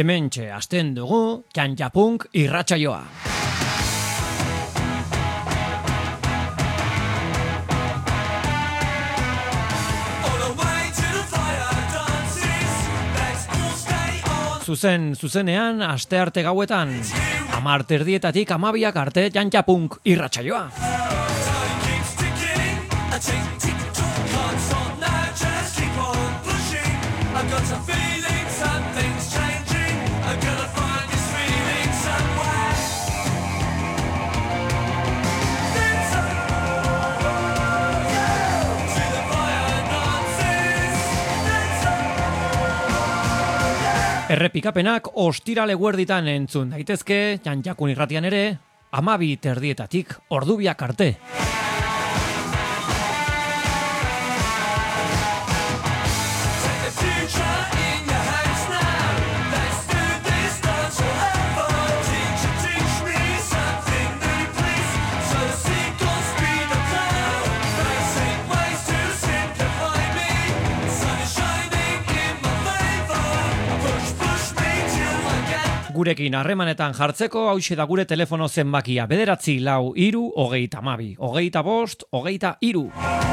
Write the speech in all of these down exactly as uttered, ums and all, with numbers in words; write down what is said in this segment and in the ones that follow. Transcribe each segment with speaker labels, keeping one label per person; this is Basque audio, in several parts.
Speaker 1: Hementxe hasten dugu Txantxapunk irratsaioa. Zuzen, zuzenean, astearte gauetan, hamar terdietatik hamabiak arte Txantxapunk irratsaioa. Errepikapenak ostirale guerditan entzun daitezke, Txantxakun irratian ere, hamabi terdietatik ordubiak arte. Gurekin harremanetan jartzeko hauxe da gure telefono zenbakia bederatzi lau hiru hogeita hamabi, hogeita bost, hogeita hiru.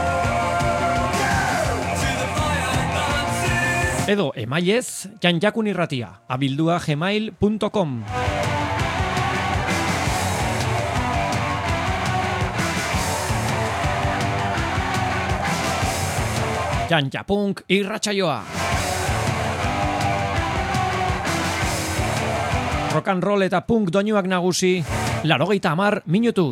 Speaker 1: Edo emailez Txantxakun irratia, abildua gmail punto com. Txantxapunk irratsaioa. Rock and roll eta punk doinuak nagusi, laurogeita hamar minutuz.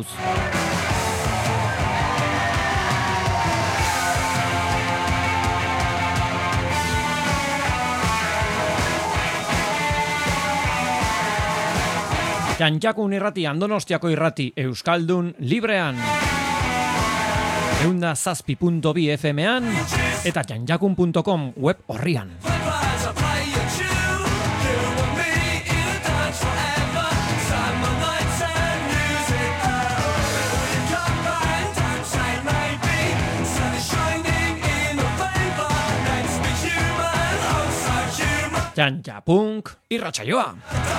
Speaker 1: Txantxakun irrati, Donostiako irrati, Euskaldun librean. Eunda zazpi punto bi F M-an eta txantxakun punto com web horrian. Txantxapunk irratsaioa.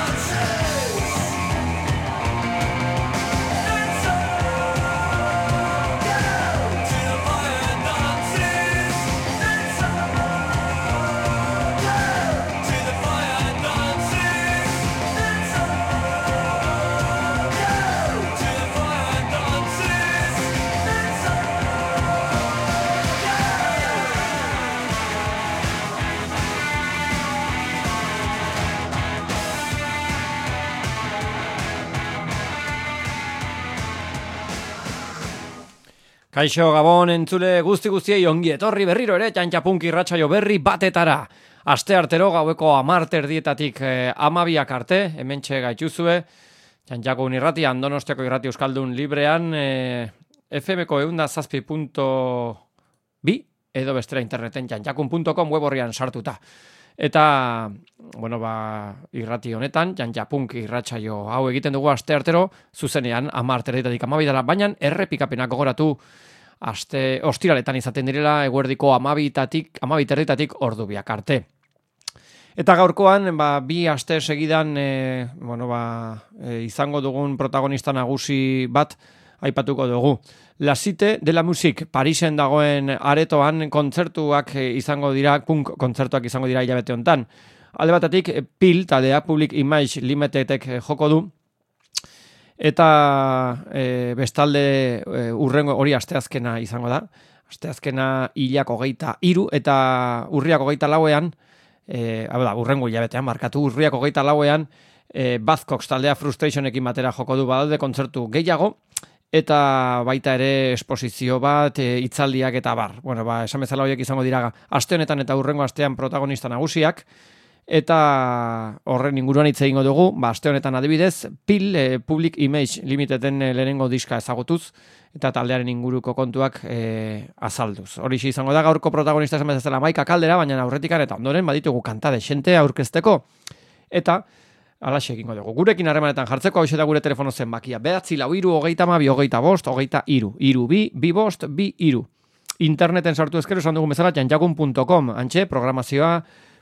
Speaker 1: Kaixo Gabon entzule guzti guztiei ongi etorri berriro ere Txantxapunk irratsaio berri batetara. Aste artero gaueko hamar terdietatik eh, hamabiak arte, hementxe gaituzue, Txantxakun irratian, Donostiako irrati Euskaldun librean, eh, F M-ko eunda zazpi punto bi edo bestera interneten txantxakun punto com web horrian sartuta. Eta, bueno, ba, irrati honetan, Txantxapunk irratsaio hau egiten dugu aste artero, zuzenean hamar terdietatik hamabi dela, baina errepikapenak gogoratu aste ostiraletan izaten direla eguerdiko hamabitatik, hamabi terdietatik ordubiak arte. Eta gaurkoan, ba, bi aste segidan e, bueno, ba, e, izango dugun protagonista nagusi bat aipatuko dugu. La Cité de la Musique, Parisen dagoen aretoan kontzertuak izango dira, punk kontzertuak izango dira hilabete hontan. Alde batetik, Pil taldea, Public Image Limitedek joko du, eta e, bestalde e, urrengo hori asteazkena izango da. Asteazkena hilak hogeita hiru eta urriak hogeita lauean, e, da, urrengo hilabetean markatu, urriak hogeita lauean, e, Buzzcocks taldea Frustrationekin batera joko du, badalde kontzertu gehiago, eta baita ere esposizio bat, e, hitzaldiak eta bar. Bueno, ba, esan bezala horiek izango dira aste honetan eta urrengo astean protagonista nagusiak, eta horren inguruan hitz egingo dugu, ba, aste honetan adibidez, Pil, e, Public Image Limiteden e, lehenengo diska ezagutuz, eta taldearen inguruko kontuak e, azalduz. Hori izango da gaurko protagonista esan bezala Maika Kaldera, baina aurretikan eta ondoren baditugu kanta desente aurkezteko, eta alaxe egingo dugu. Gurekin harremanetan jartzeko hau da gure telefono zenbakia. Behatzi lau hiru hogeita hamabi hogeita bost hogeita hiru. Hiru bi, bi bost, bi hiru. Interneten sartu ezkero esan dugu bezala txantxakun punto com. Antxe, programazioa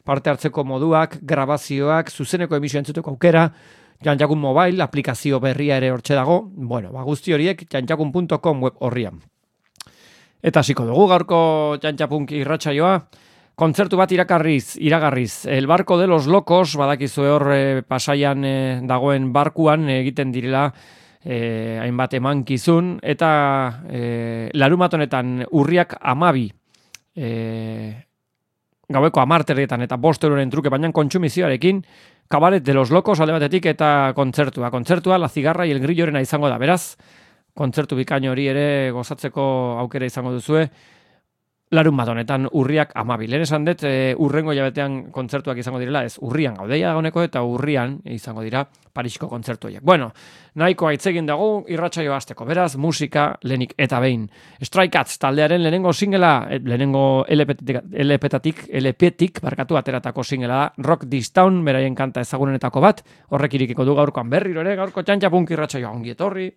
Speaker 1: parte hartzeko moduak, grabazioak, zuzeneko emisio entzuteko aukera, Jantjakun Mobile, aplikazio berria ere hortxe dago, bueno, ba, guzti horiek jantjakun punto com web horrian. Eta hasiko dugu gaurko Jantjapunk irratsaioa, kontzertu bat irakarriz, iragarriz, El Barco de los Locos, badakizue hor e, Pasaian e, dagoen barkuan egiten direla e, hainbat emankizun, eta e, larumat honetan urriak amabi, e, gaueko amarterrietan eta bost euroren truke, baina kontsumizioarekin, Cabaret de los Locos alde batetik eta kontzertua. Kontzertua La Cigarra y el Grillorena izango da, beraz, kontzertu bikaino hori ere gozatzeko aukera izango duzue, larun bat honetan urriak amabi. Lehen esan dut, e, urrengo jabetean kontzertuak izango direla, ez urrian gaudeia dagoeneko eta urrian izango dira Parisko kontzertu horiek. Bueno, nahiko aitzegin dago irratsaio hasteko, beraz, musika lehenik eta behin. Stray Cats taldearen lehenengo singela, lehenengo L P-tatik, L P-tik, barkatu ateratako singela da, Rock This Town, beraien kanta ezagunenetako bat, horrek irikiko du gaurkoan berriro ere, gaurko Jantjapunk irratsaioa ongi etorri.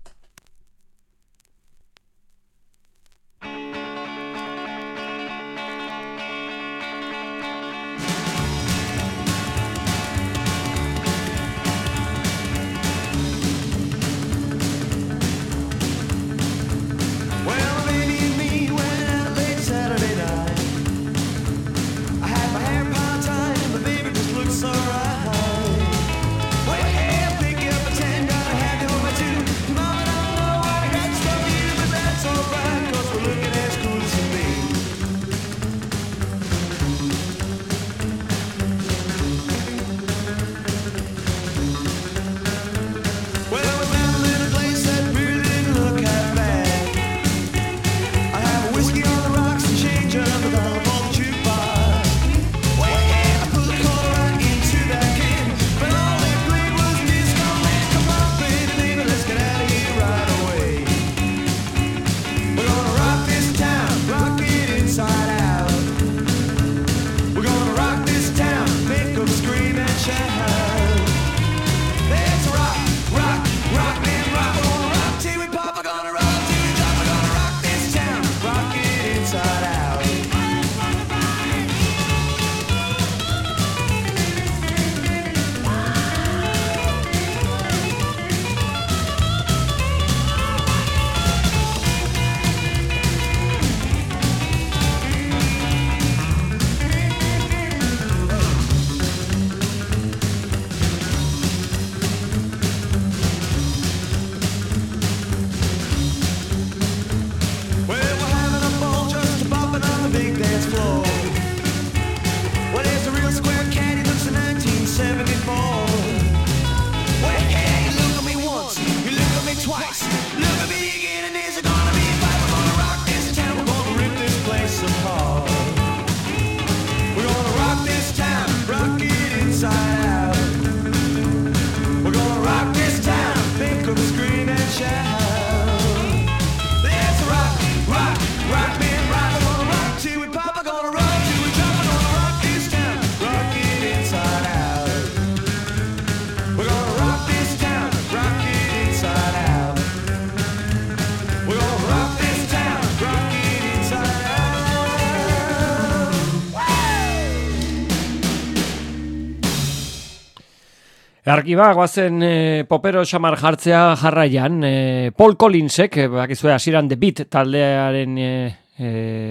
Speaker 1: Argi ba, guazen e, popero xamar jartzea jarraian, e, Paul Collinsek, e, bakizue hasieran The Beat taldearen e, e,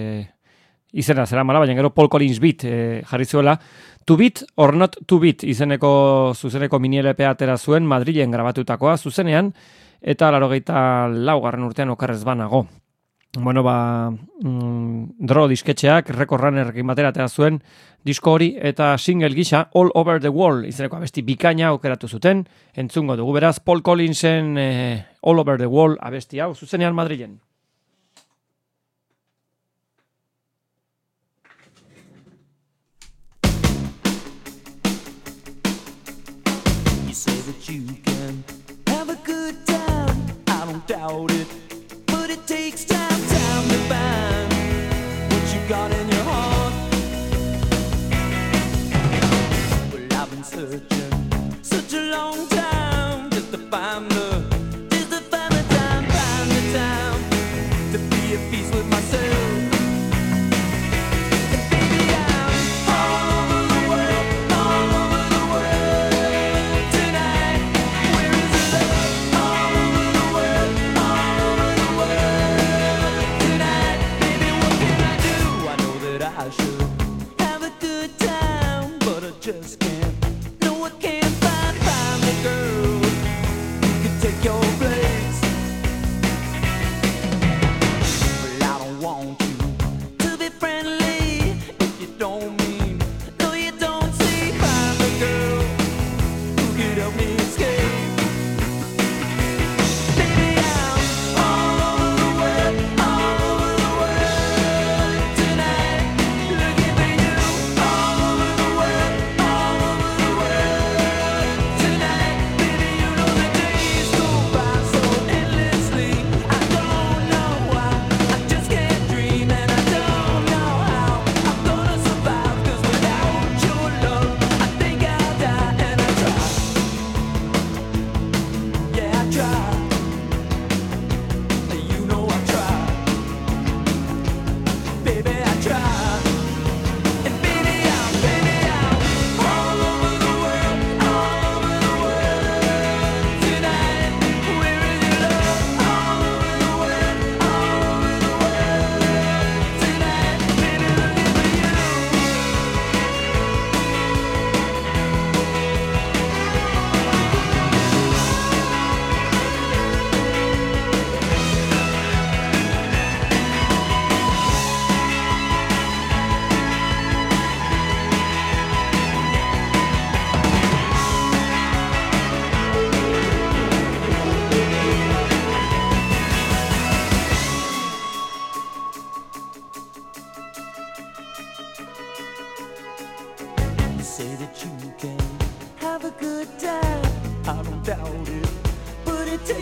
Speaker 1: izena zera mala, baina gero Paul Collins Beat e, jarri zuela, To Beat or Not To Beat izeneko zuzeneko mini L P atera zuen Madrilen grabatutakoa zuzenean, eta laurogeita laugarren urtean okerrez banago. Bueno, ba, mm, Dro disketxeak, Record Runnerrekin batera atera zuen disko hori, eta single gisa All Over the World izeneko abesti bikaina aukeratu zuten, entzungo dugu beraz Paul Collinsen eh, All Over the World abesti hau zuzenean Madrilen. You say that you can have a good time, I don't doubt it, but it takes time, time to find what you got in your heart. Well, I've been searching such a long time just to find the, just to find the time, find the time to be at peace with myself. And baby, I'm all over the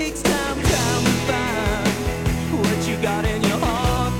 Speaker 2: takes time, time to find what you got in your heart.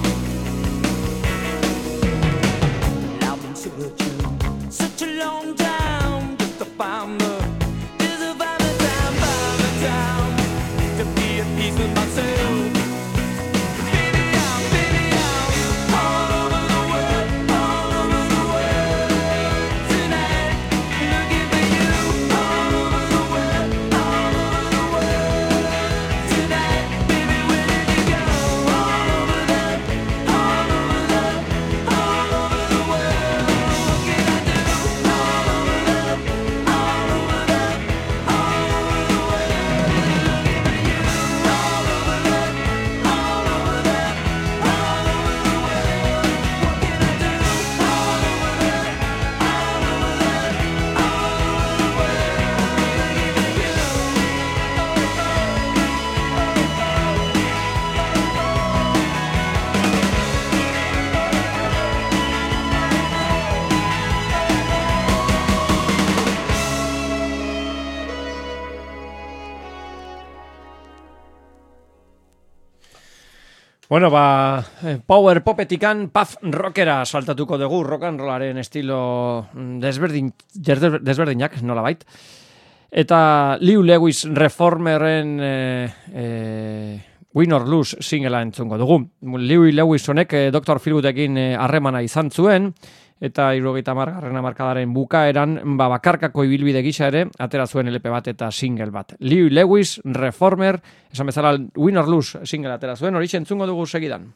Speaker 2: And I've been searching such a long time just to find the, just to find the time, find the time to be at peace with myself. Baby, I'm, baby, I'm all over the world, all over the world tonight. Looking for you all over the world, all over the world tonight. Baby, where did you go? All over the, all over the, all over the world. What can I do? All over the, all over the, all over the world. Looking for you all over the, all over the, all over the world. What can I do? All over the, all over the, all over the world.
Speaker 1: Bueno, ba, eh, power popetikan puff rockera saltatuko dugu, rock and rollaren estilo mm, desberdin, desber- desberdinak, nolabait. Eta Lew Lewis Reformeren eh, eh, Win or Lose singela entzungo dugu. Lew Lewis honek eh, doktor Philgoodekin eh, harremana izan zuen, eta hirurogeita hamargarren hamarkadaren bukaeran ba, bakarkako ibilbide gisa ere atera zuen L P bat eta single bat. Lew Lewis Reformer, esan bezala Win or Lose single atera zuen, horixe entzungo dugu segidan.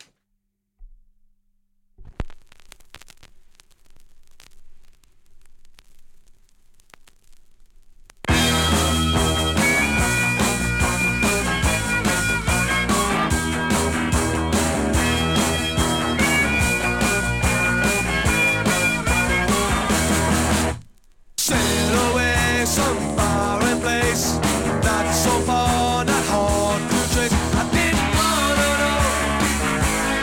Speaker 3: Sail away some faraway place, not so far, not hard to trace. I didn't wanna know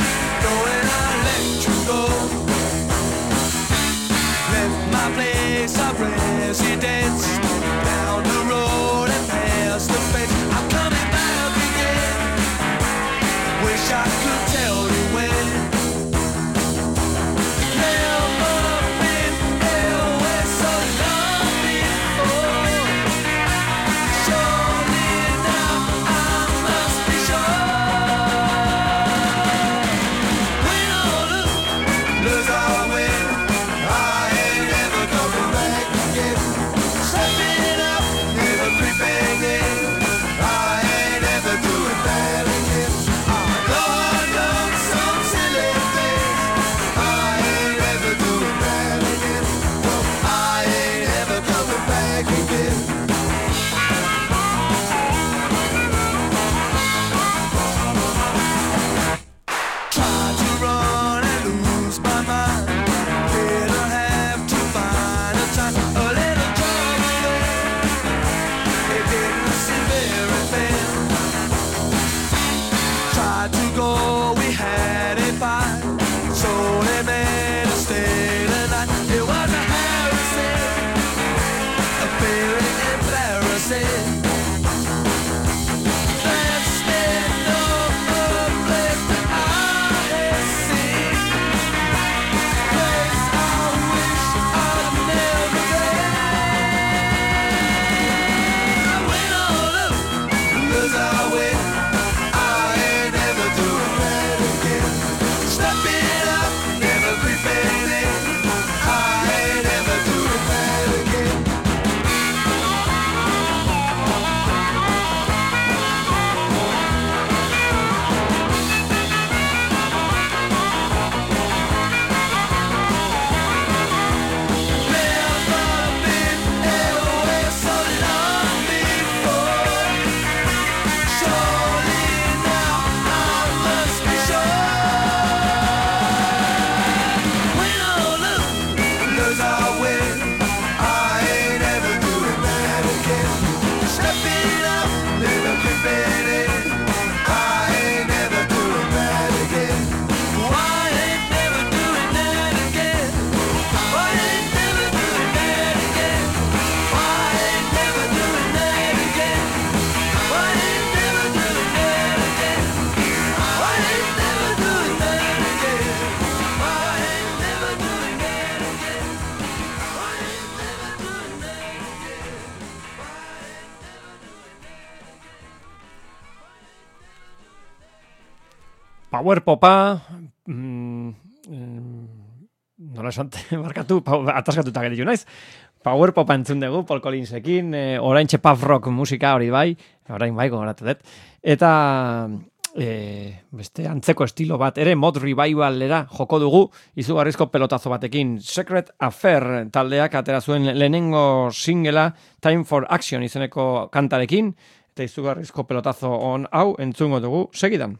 Speaker 1: Power popa, mm, nola esante, barkatu, ataskatuta geritu naiz. Power popa entzun dugu, Paul Collinsekin, e, orain pub rock musika hori bai, orain bai gogoratu dut. Eta e, beste antzeko estilo bat, ere mod revivalera joko dugu, izugarrizko pelotazo batekin. Secret Affair taldeak atera zuen lehenengo singela, Time for Action izeneko kantarekin, eta izugarrizko pelotazo on hau entzungo dugu, segidan.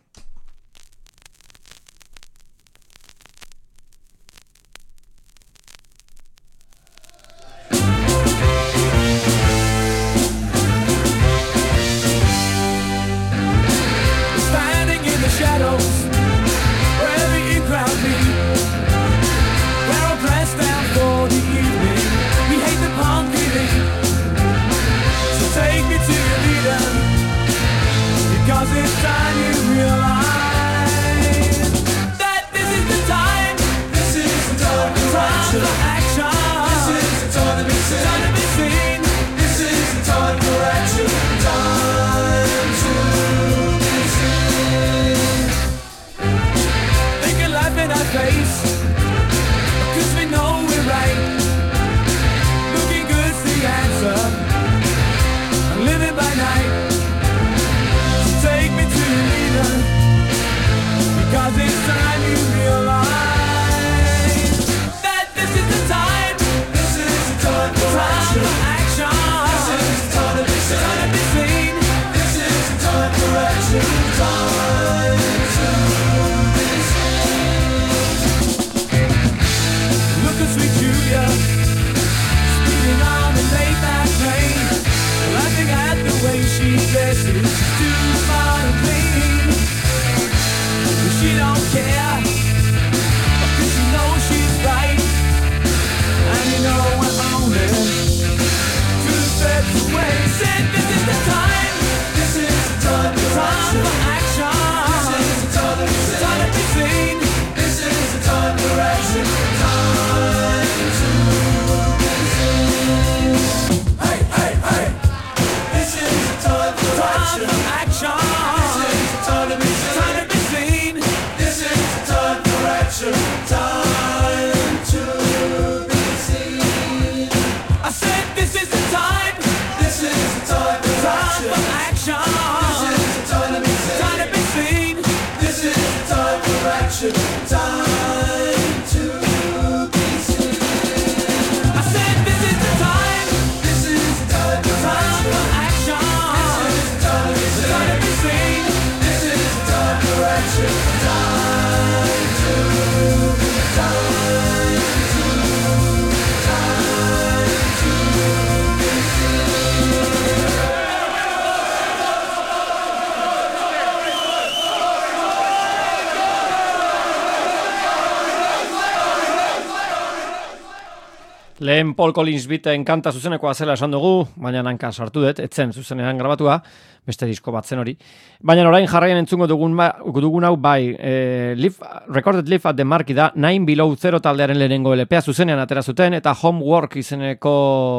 Speaker 1: Lehen Paul Collins biten kanta zuzenekoa zela esan dugu, baina nanka sartu dut, etzen zuzenean grabatua, beste disko bat zen hori. Baina orain jarraian entzungo dugun, dugun hau bai, e, live, Recorded Live at the Marquee da, Nine Below Zero taldearen lehenengo L P a zuzenean atera zuten, eta Homework izeneko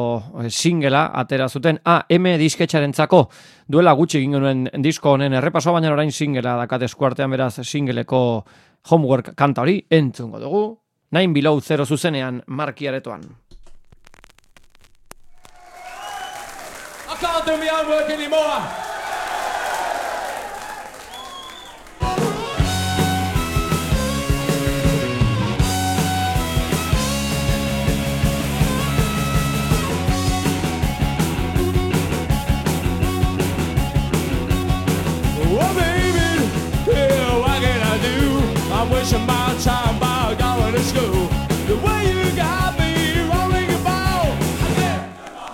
Speaker 1: singela atera zuten, A M disketxarentzako duela gutxi egin genuen disko honen errepaso, baina orain singela dakat eskuartean beraz singeleko Homework kanta hori entzungo dugu, Nine Below Zero zuzenean Marquee aretoan.
Speaker 4: I can't do my own work anymore. Oh baby, yeah, what can I do? I'm wasting my time by going to school. The way you got me rolling your ball, I can't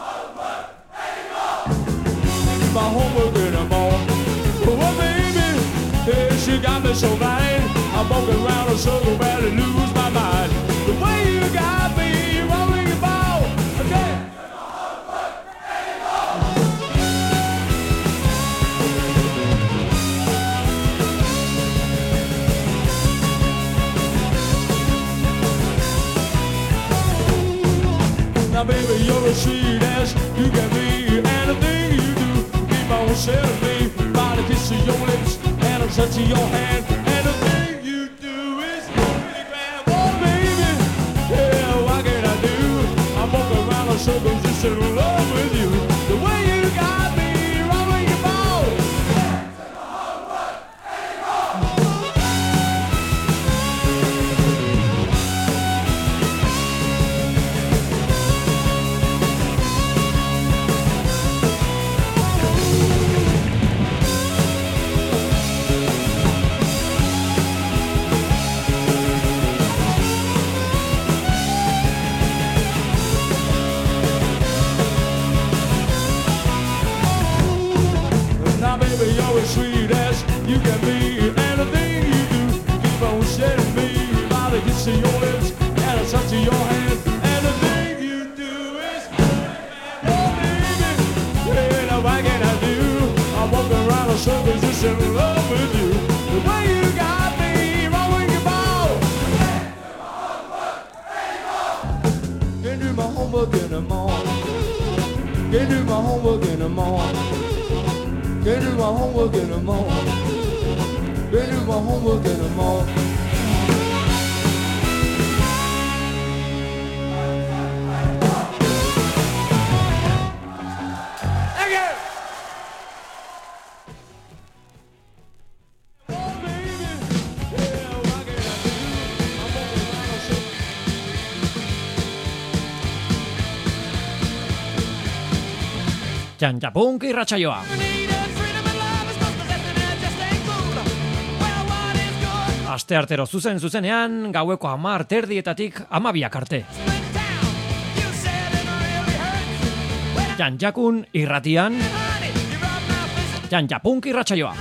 Speaker 4: my homework anymore. Oh baby, yeah, she got me so blind. I'm walking around a circle where I lose my mind. The way you got me rolling your ball, I can't do my homework anymore. Now baby, you're as sweet as you can be. Anything you do, keep on setting me. By the kiss of your lips and a touch of your hand. Anything You can be anything you do. Keep on shedding me by the kiss of your lips and a touch of your hand. Anything you do is oh baby, hey, now what can I do? I'm walking around in circles just in love with you. The way you got me rolling your ball. Can't do my homework in the morning. Can't do my homework in the morning. Can't do my homework in the morning. Can't do my homework in the morning. Thank you. Oh baby, yeah, what can I do? I'm walking around a circle.
Speaker 1: Txantxapunk irratsaioa. Asteartero zuzen zuzenean, gaueko hamar terdietatik hamabiak arte. Txantxakun irratian, Txantxapunk irratsaioa.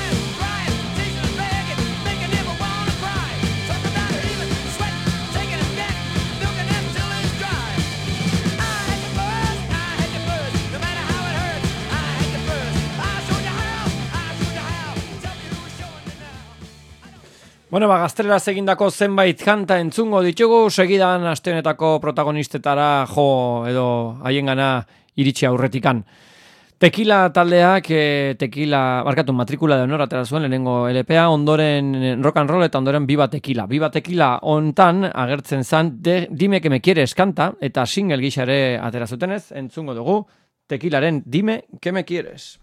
Speaker 1: Bueno, ba, gazteleraz egindako zenbait kanta entzungo ditugu, segidan aste honetako protagonistetara jo edo haiengana iritsi aurretikan. Tequila taldeak, e, tequila, barkatu, matrikula de honor atera zuen lehenengo L P A, ondoren rock and roll eta ondoren Viva Tequila. Viva Tequila hontan agertzen zan de, Dime que me quieres kanta, eta single gisa ere atera zutenez, entzungo dugu Tequilaren Dime que me quieres.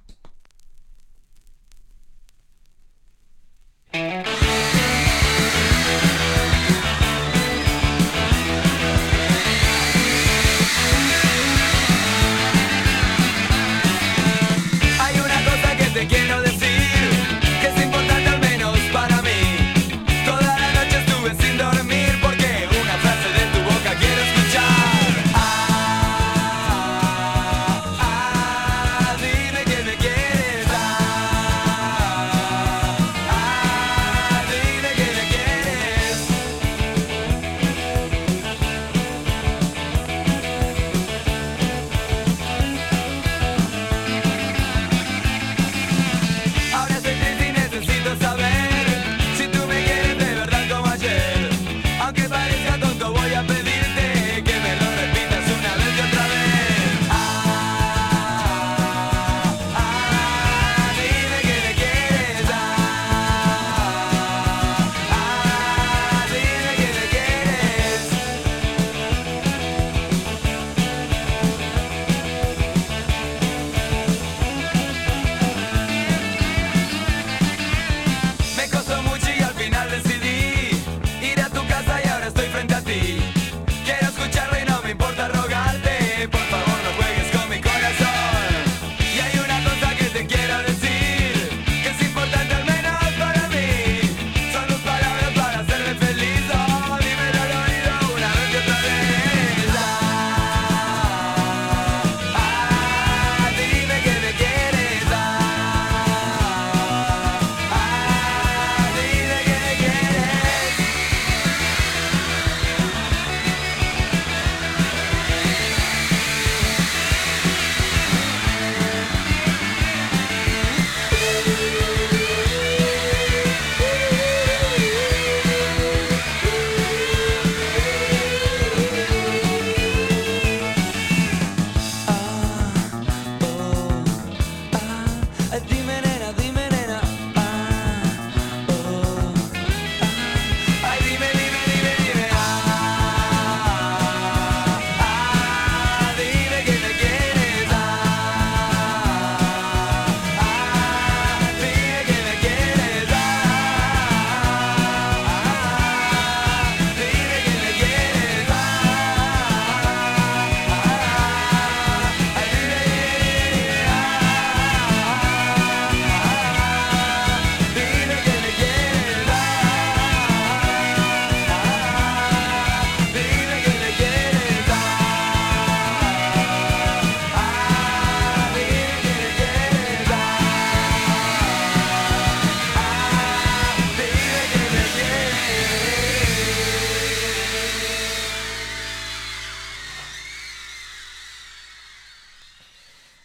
Speaker 2: Que me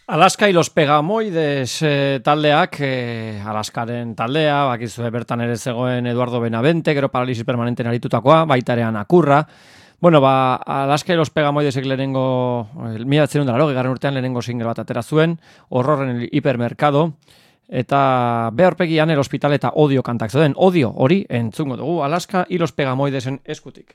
Speaker 1: Alaska y los Pegamoides eh, taldeak, eh, Alaskaren taldea, bakizue bertan ere zegoen Eduardo Benavente, gero paralisi permanenten aritutakoa, baitarean Akurra. Bueno, ba, Alaska y los Pegamoidesek lehenengo, mila bederatziehun eta laurogei garren urtean lehenengo single bat atera zuen, Horror en el hipermercado, eta behorpegian El Hospital eta Odio kantak zeuden. Odio hori entzungo dugu Alaska y los Pegamoidesen eskutik.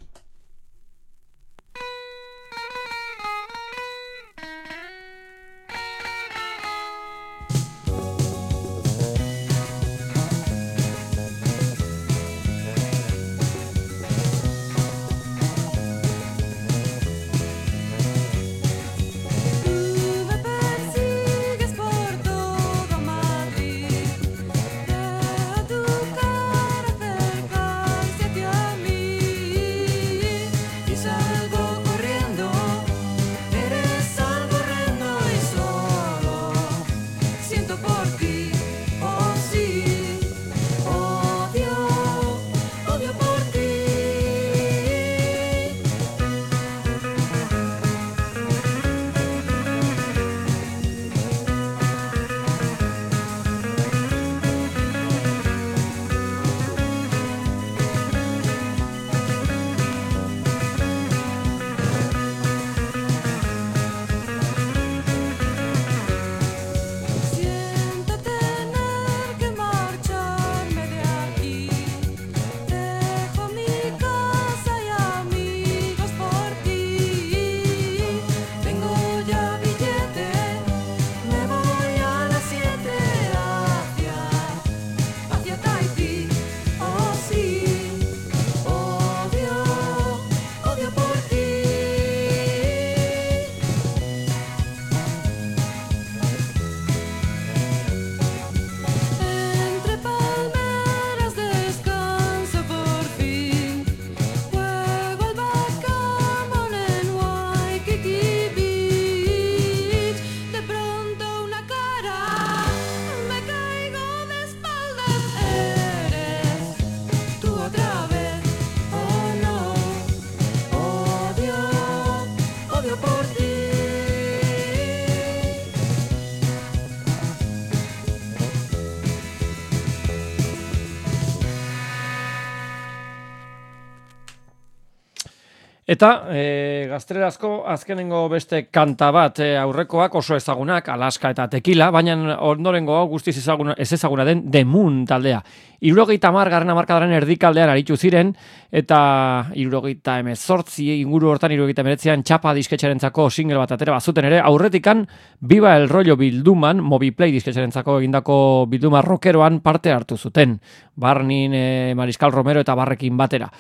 Speaker 1: Eta e, gaztelerazko azkenengo beste kanta bat e, aurrekoak oso ezagunak, Alaska eta Tequila, baina ondorengo hau guztiz ezaguna, ez ezaguna den The Moon taldea. Hirurogeita hamar garren hamarkadaren erdikaldean aritu ziren, eta hirurogeita hemezortzi inguru hortan hirurogeita hemeretzian Txapa disketxarentzako single bat atera bazuten ere, aurretikan Viva el Rollo bilduman, Moviplay disketxarentzako egindako bilduma rockeroan parte hartu zuten. Barnin, e, Mariscal Romero eta Barrekin batera.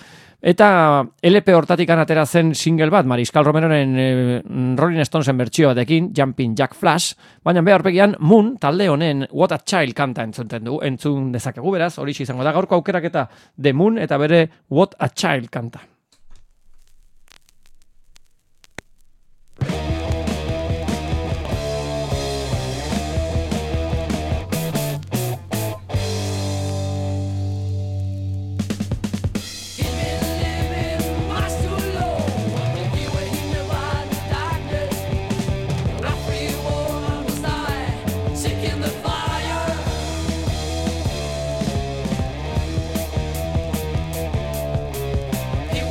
Speaker 1: Eta L P hortatik atera zen single bat, Mariscal Romeroren e, Rolling Stonesen bertsio batekin, Jumping Jack Flash, baina beharpegian Moon talde honen What a Child kanta entzuten du, entzun dezakegu beraz, hori izango da gaurko aukerak eta The Moon eta bere What a Child kanta.
Speaker 2: He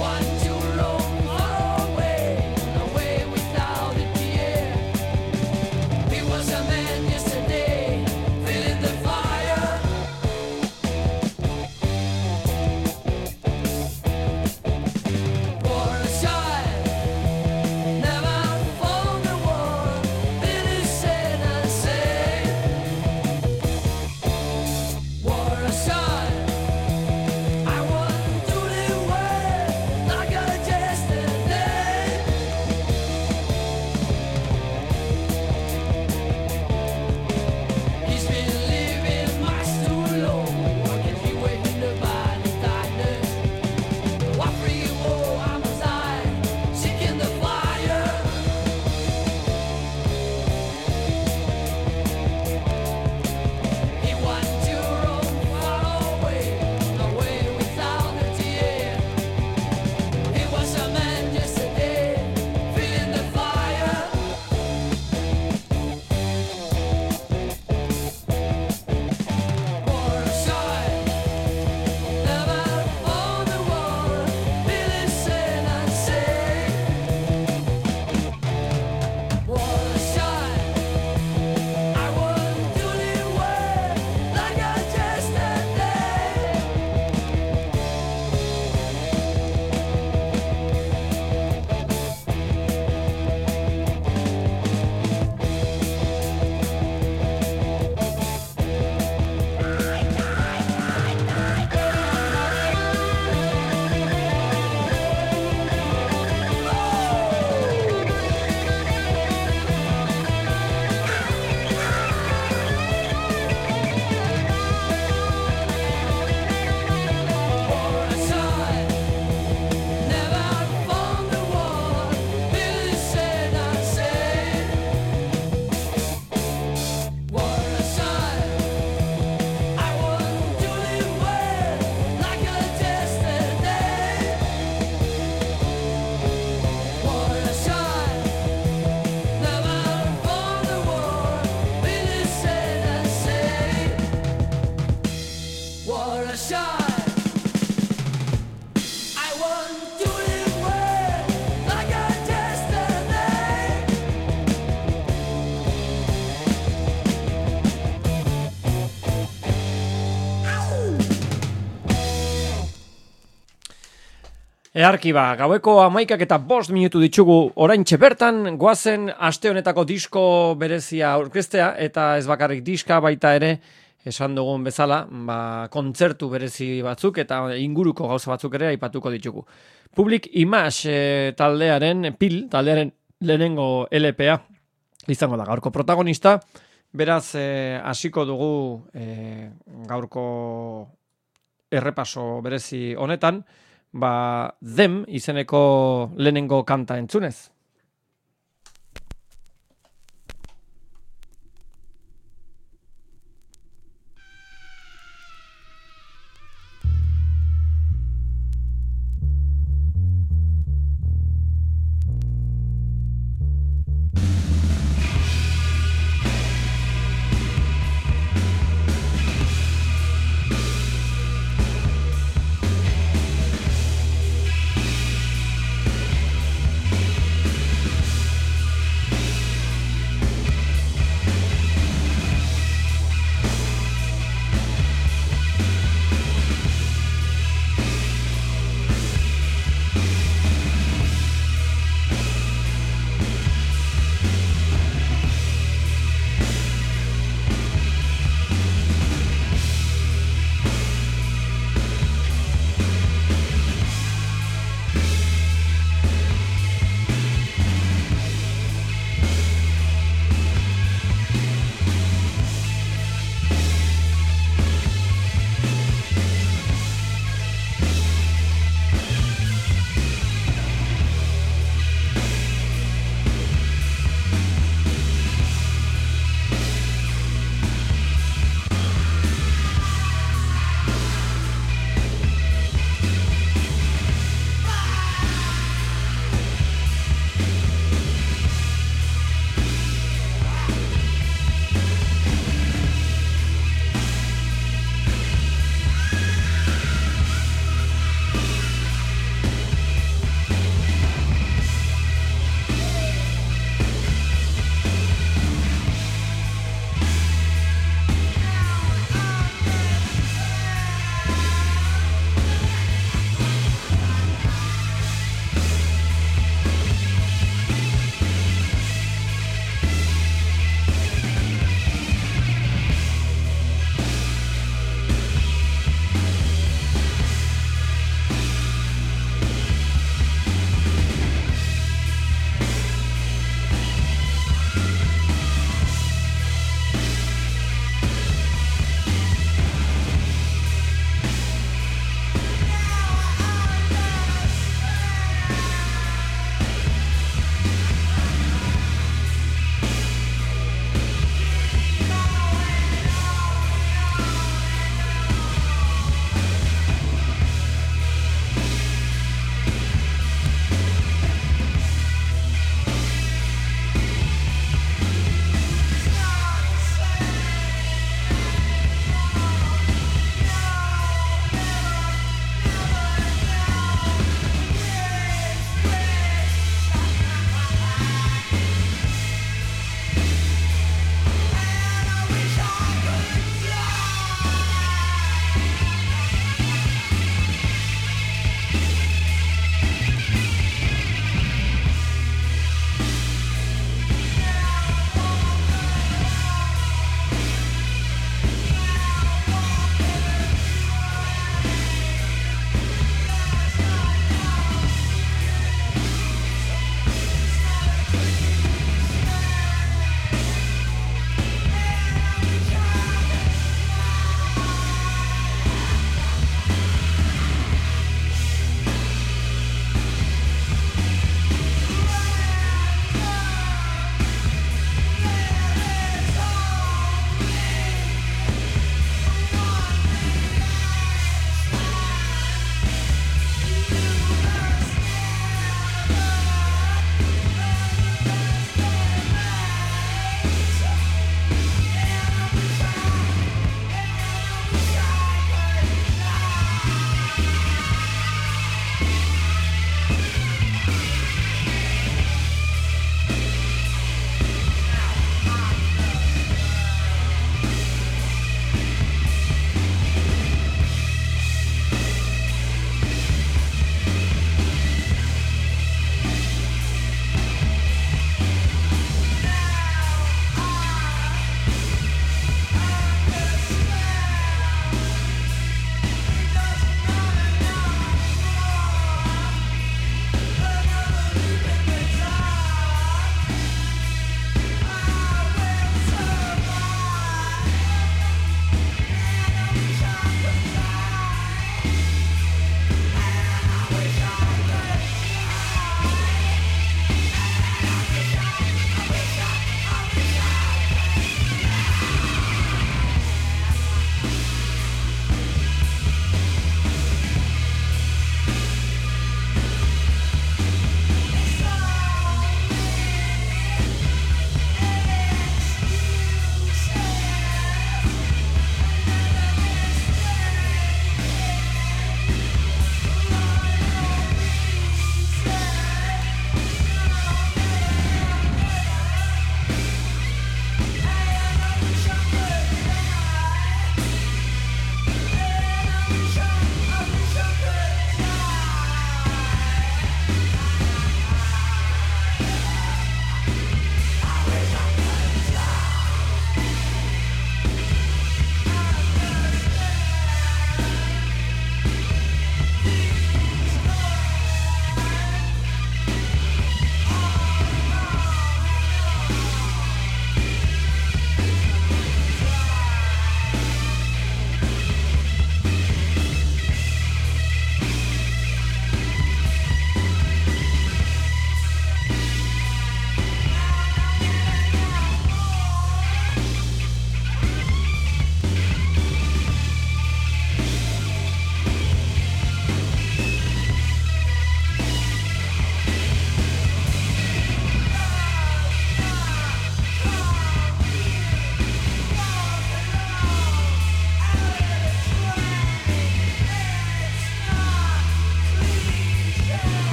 Speaker 2: for a shot. I want to live well like a yesterday.
Speaker 1: Earki ba, gaueko hamaikak eta bost minutu ditugu oraintxe bertan, goazen aste honetako disko berezia aurkeztea, eta ez bakarrik diska baita ere, esan dugun bezala, ba, kontzertu berezi batzuk eta inguruko gauza batzuk ere aipatuko ditugu. Public Image e, taldearen, Pil taldearen lehenengo L P A izango da gaurko protagonista, beraz e, hasiko dugu e, gaurko errepaso berezi honetan, ba, Them izeneko lehenengo kanta entzunez.
Speaker 2: I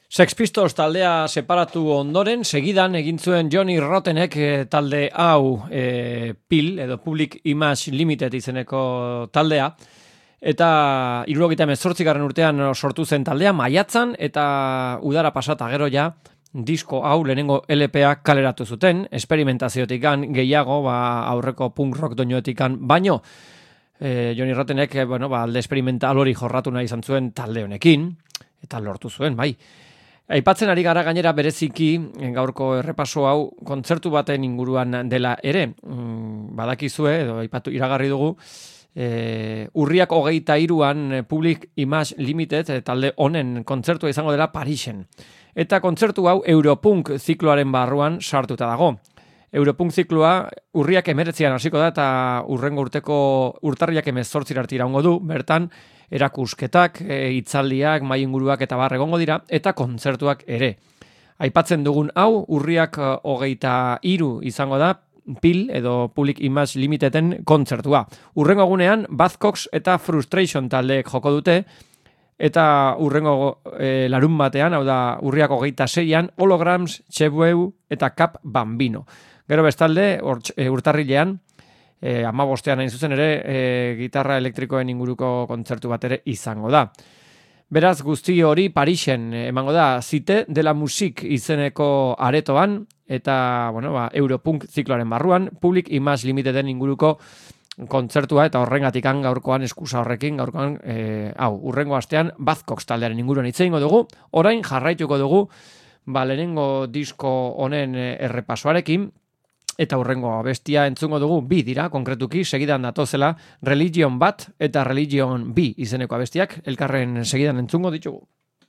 Speaker 1: Sex Pistols taldea separatu ondoren, segidan egin zuen Johnny Rottenek eh, talde hau eh, P I L edo Public Image Limited izeneko taldea, eta hirurogeita hemezortzigarren urtean sortu zen taldea maiatzan, eta udara pasata gero ja disko hau lehenengo L P-a kaleratu zuten, esperimentaziotikan gehiago, ba, aurreko punk rock doinoetikan baino, eh, Johnny Rottenek eh, bueno, ba, alde experimental hori jorratu nahi izan zuen talde honekin, eta lortu zuen, bai. Aipatzen ari gara gainera bereziki gaurko errepaso hau kontzertu baten inguruan dela ere. Mm, badakizue, edo aipatu iragarri dugu, e, urriak hogeita hiruan Public Image Limited talde honen kontzertua izango dela Parisen. Eta kontzertu hau Europunk zikloaren barruan sartuta dago. Europunk zikloa urriak emeretzian hasiko da eta urrengo urteko urtarriak emezortzira arte iraungo du, bertan erakusketak, e, hitzaldiak, mahai inguruak eta bar egongo dira, eta kontzertuak ere. Aipatzen dugun hau, urriak hogeita hiru izango da, P I L edo Public Image Limiteden kontzertua. Urrengo egunean, Buzzcocks eta Frustration taldeek joko dute, eta urrengo e, larun batean, hau da, urriak hogeita seian, Holograms, Chebweu eta Cap Bambino. Gero bestalde, or, e, urtarrilean, e, amabostean hain zuzen ere, e, gitarra elektrikoen inguruko kontzertu bat ere izango da. Beraz, guzti hori Parisen emango da, Zite de la Musique izeneko aretoan, eta, bueno, ba, Europunk zikloaren barruan, Public Image Limiteden inguruko kontzertua, eta horrengatikan gaurkoan eskusa horrekin, gaurkoan, e, hau, urrengo astean, Buzzcocks taldearen inguruan hitz egingo dugu, orain jarraituko dugu, ba, lehenengo disko honen errepasoarekin, eta urrengo abestia entzungo dugu bi dira, konkretuki, segidan datozela Religion bat eta Religion bi izeneko abestiak, elkarren segidan entzungo ditugu.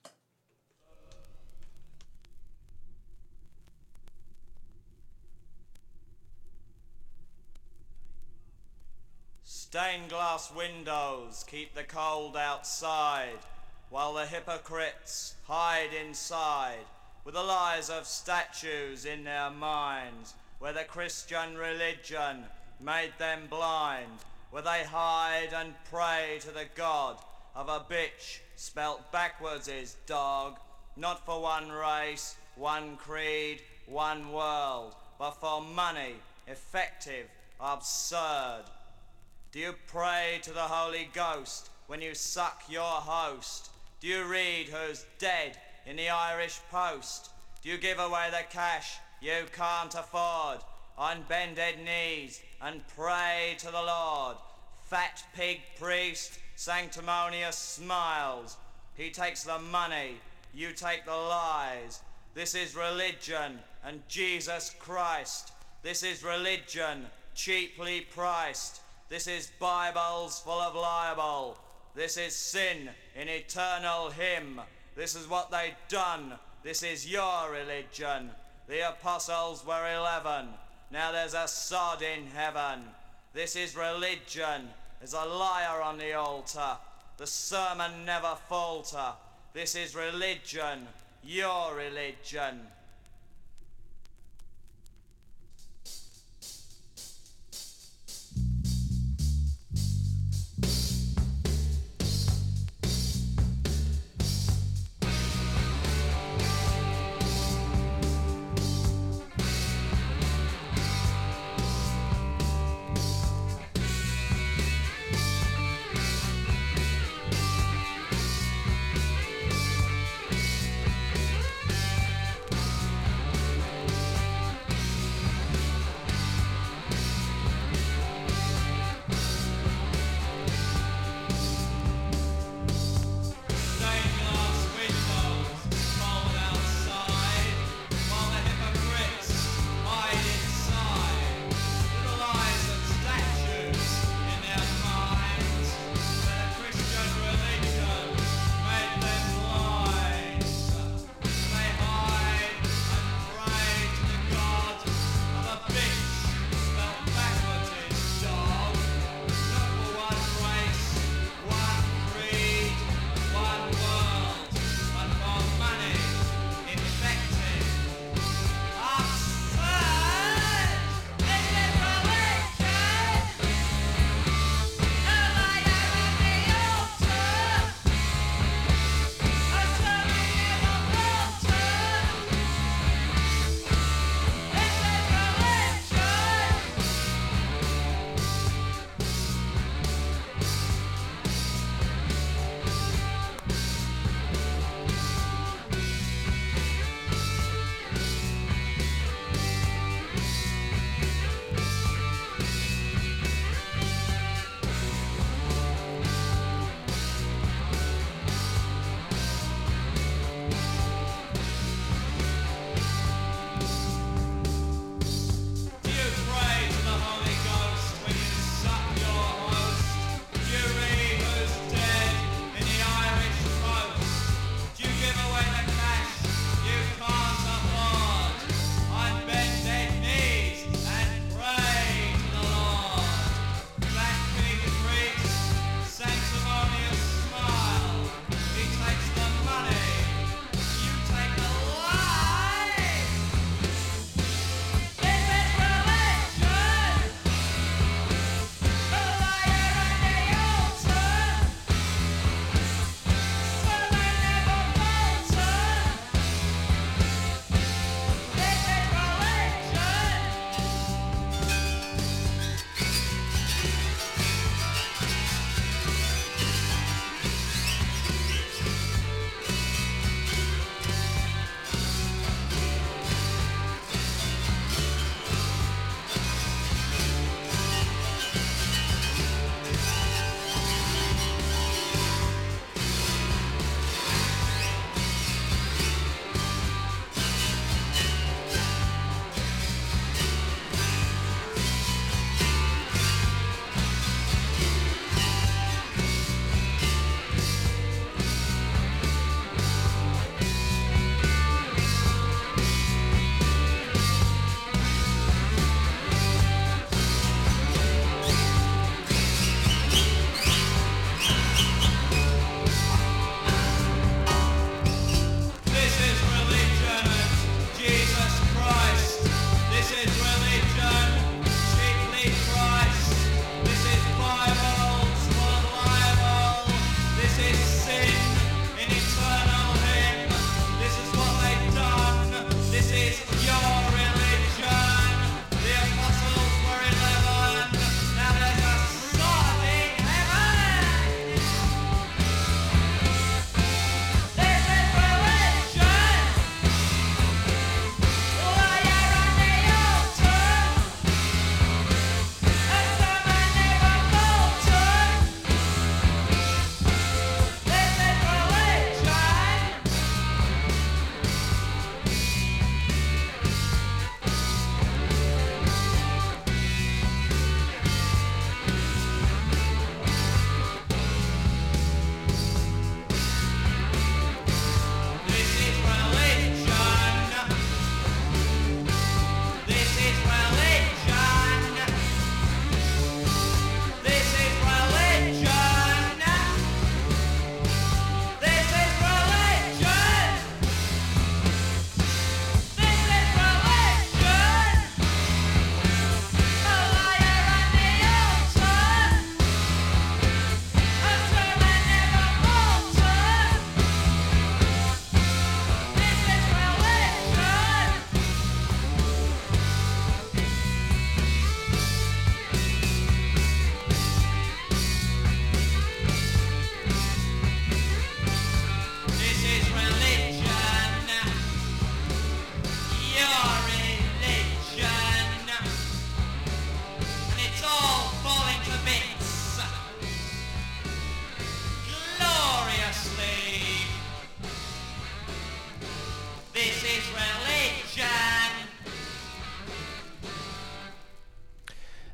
Speaker 5: Stained glass windows keep the cold outside, while the hypocrites hide inside, with the lies of statues in their minds, where the Christian religion made them blind, where they hide and pray to the God of a bitch spelt backwards is dog, not for one race, one creed, one world, but for money, effective, absurd. Do you pray to the Holy Ghost when you suck your host? Do you read who's dead in the Irish Post? Do you give away the cash you can't afford on bended knees and pray to the Lord? Fat pig priest, sanctimonious smiles. He takes the money, you take the lies. This is religion and Jesus Christ. This is religion cheaply priced. This is Bibles full of libel. This is sin in eternal hymn. This is what they done. This is your religion. The apostles were eleven. Now there's a sod in heaven. This is religion. There's a liar on the altar. The sermon never falter. This is religion. Your religion.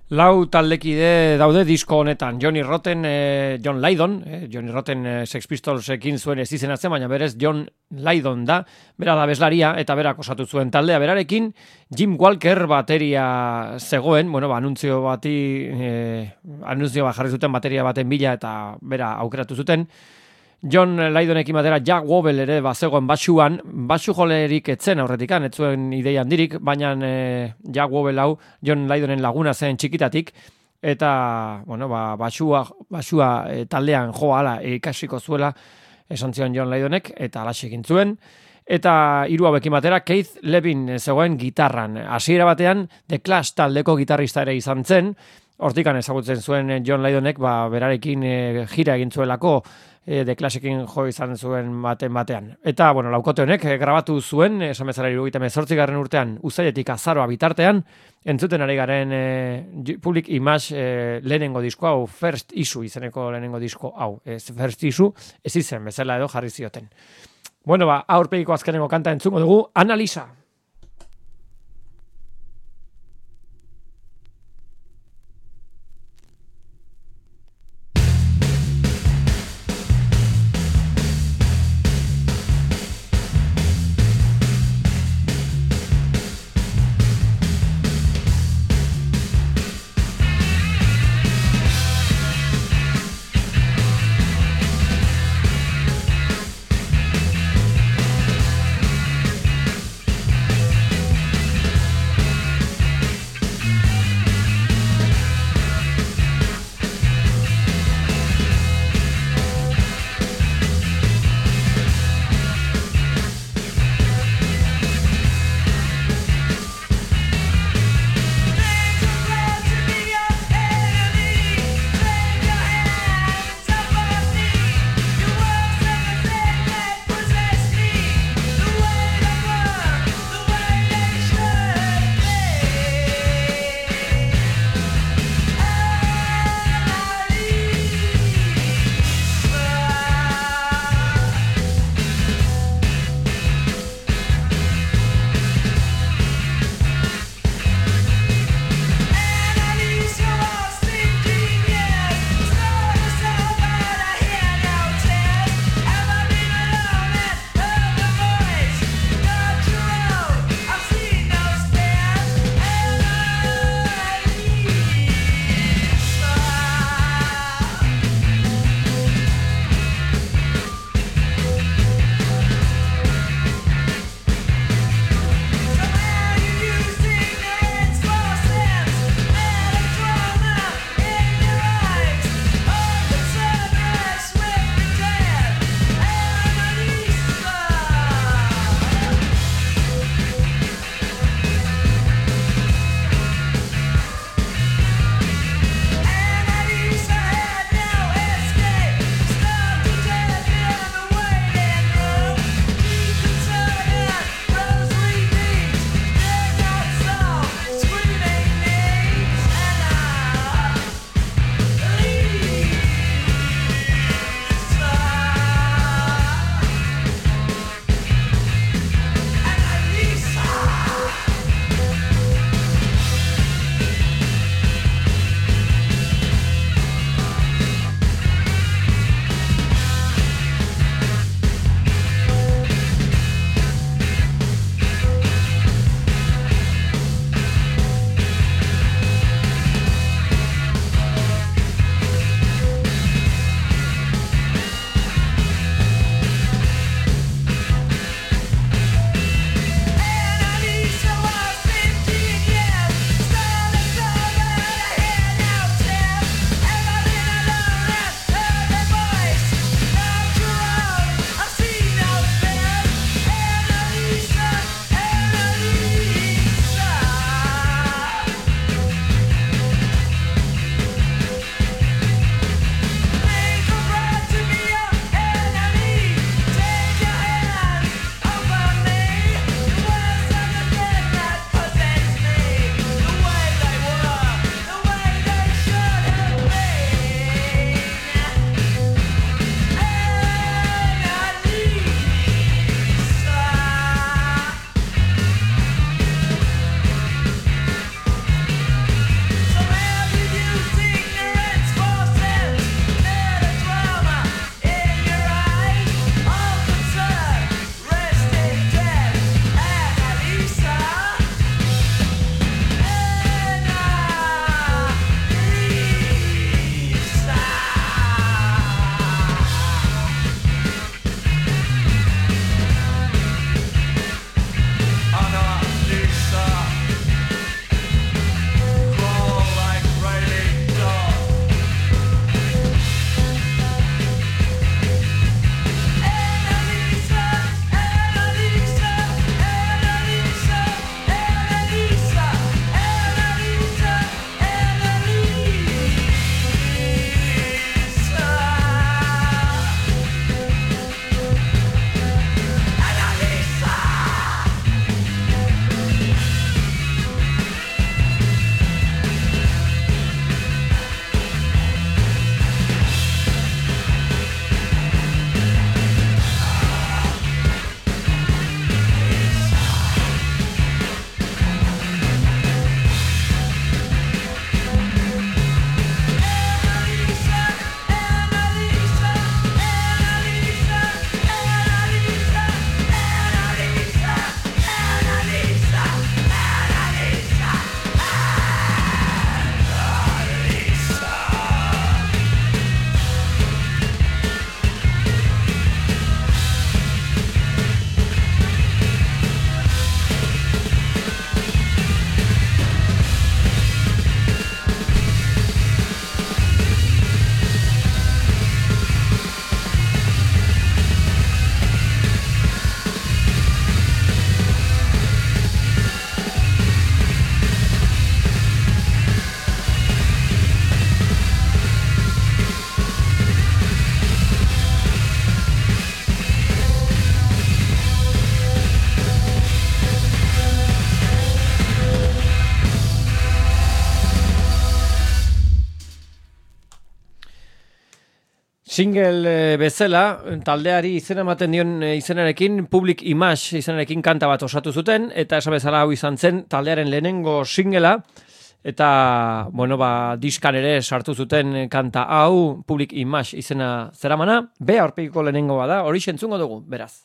Speaker 1: Lau taldekide daude disko honetan. Johnny Rotten, eh, John Lydon, eh, Johnny Rotten eh, Sex Pistolsekin zuen ez izenatzen, baina berez John Lydon da, bera da bezlaria eta berak osatu zuen taldea. Berarekin Jim Walker bateria zegoen, bueno, ba, anuntzio bati, eh, anuntzio bat jarri zuten bateria baten bila eta bera aukeratu zuten. John Lydonekin batera Jack Wobble ere bazegoen basuan, basu jolerik etzen aurretikan, ez zuen ideia handirik, baina e, Jack Wobble hau John Lydonen laguna zen txikitatik, eta bueno, ba, basua, basua e, taldean joa ala ikasiko zuela, esan zion John Lydonek, eta alaxe egin zuen. Eta hiru hauekin batera Keith Levin zegoen gitarran. Hasiera batean The Clash taldeko gitarrista ere izan zen, hortikan ezagutzen zuen John Lydonek, ba, berarekin e, jira egin zuelako, E, The Clashekin jo izan zuen baten batean. Eta, bueno, laukote honek e, grabatu zuen, esan bezala hirurogeita hemezortzigarren urtean, uztailetik azaroa bitartean, entzuten ari garen e, Public Image e, lehenengo disko hau, First Issue izeneko lehenengo disko hau. E, First Issue ez izen bezala edo jarri zioten. Bueno, ba, aurpegiko azkenengo kanta entzungo dugu, Analisa. Single bezala, taldeari izena ematen dion izenarekin, Public Image izenarekin kanta bat osatu zuten, eta esan bezala hau izan zen taldearen lehenengo singela, eta, bueno, ba, diskan ere sartu zuten kanta hau, Public Image izena zeramana, be aurpegiko lehenengo bada, hori entzungo dugu, beraz.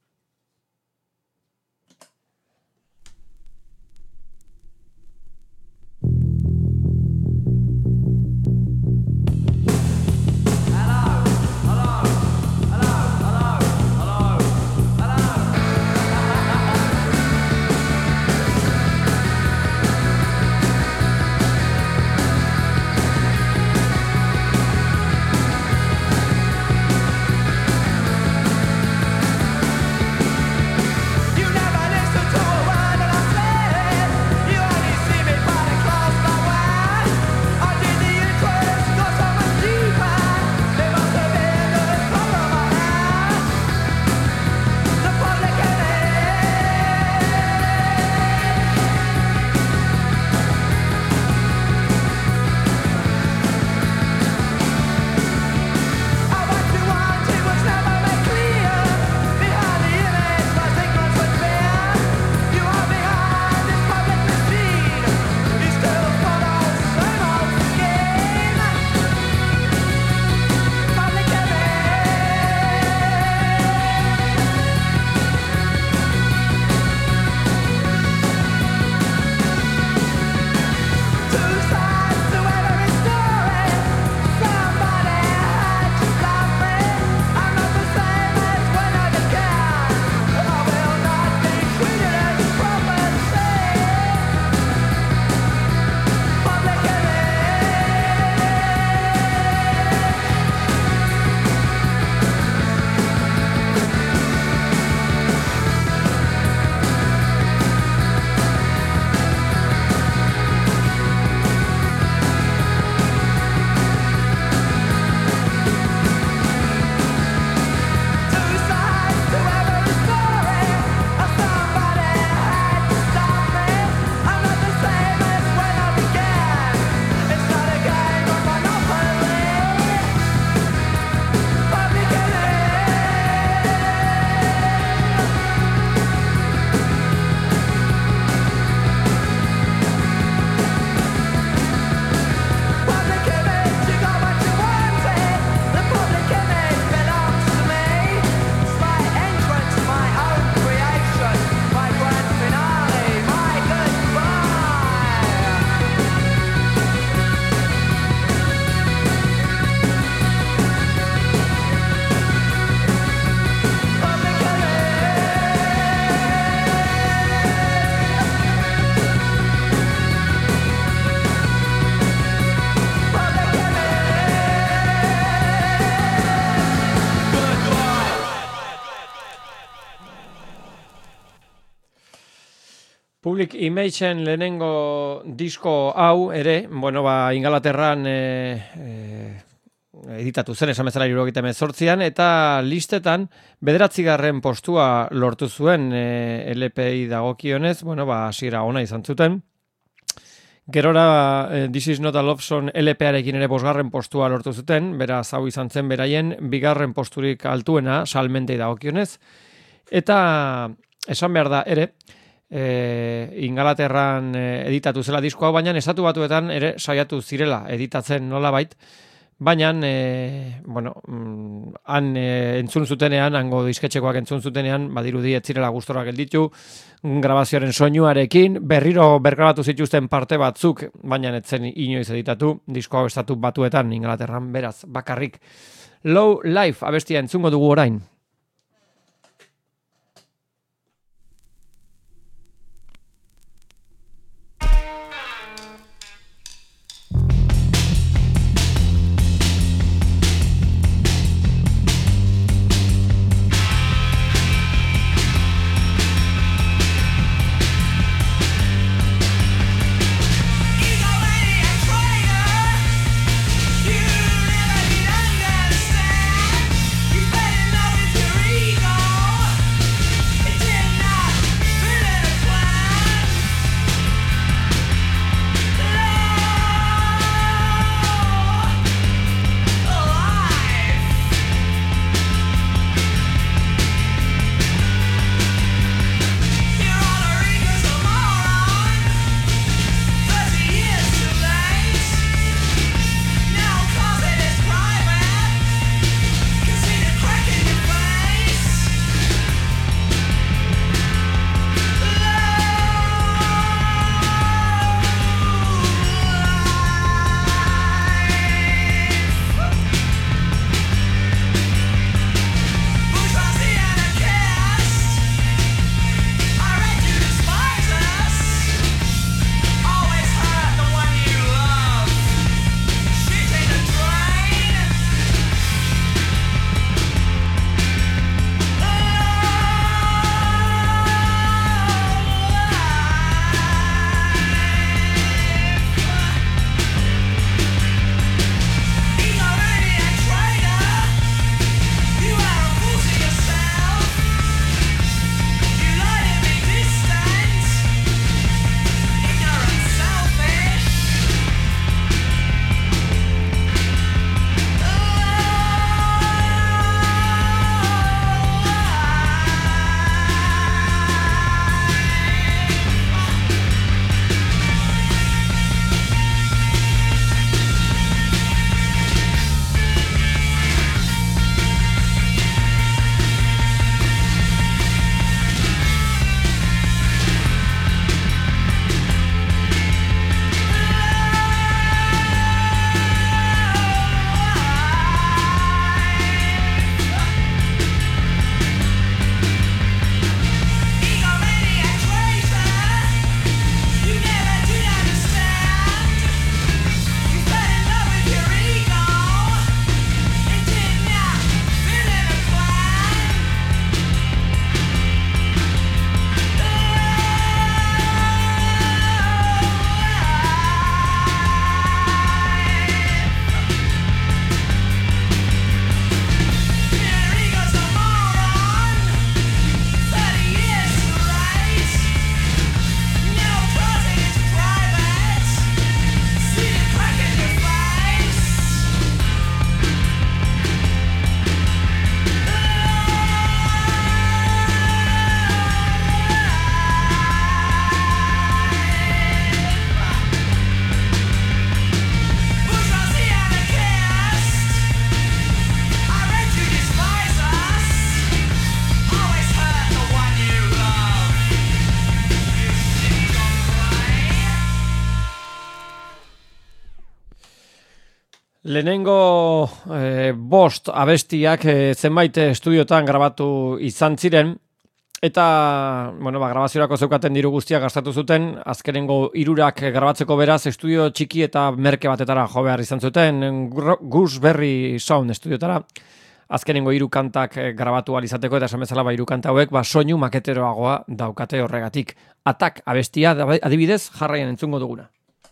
Speaker 1: Public Imageen lehenengo disko hau ere, bueno, ba, Ingalaterran e, e, editatu zen, esan bezala hirurogeita hemezortzian, eta listetan bederatzigarren postua lortu zuen e, L P I dagokionez, bueno, ba, hasiera ona izan zuten. Gerora, e, This is not a love song L P arekin ere bosgarren postua lortu zuten, beraz hau izan zen beraien bigarren posturik altuena salmentei dagokionez. Eta esan behar da ere, E, Ingalaterran e, editatu zela disko hau, baina estatu batuetan ere saiatu zirela editatzen nolabait, baina e, bueno, mm, han e, entzun zutenean, hango disketxekoak entzun zutenean, badirudi ez zirela gustora gelditu grabazioaren soinuarekin, berriro bergrabatu zituzten parte batzuk, baina ez zen inoiz editatu disko hau estatu batuetan Ingalaterran, beraz bakarrik. Low Life abestia entzungo dugu orain.
Speaker 6: You never did understand. You better know it's
Speaker 1: Lehenengo e, bost abestiak e, zenbait estudiotan grabatu izan ziren, eta bueno, ba, grabaziorako zeukaten diru guztiak gastatu zuten, azkenengo hirurak grabatzeko beraz estudio txiki eta merke batetara jo behar izan zuten, Gooseberry Sound estudiotara, azkenengo hiru kantak grabatu ahal izateko, eta esan bezala ba, hiru kanta hauek ba, soinu maketeroagoa daukate horregatik. Atak abestia adibidez jarraian entzungo duguna.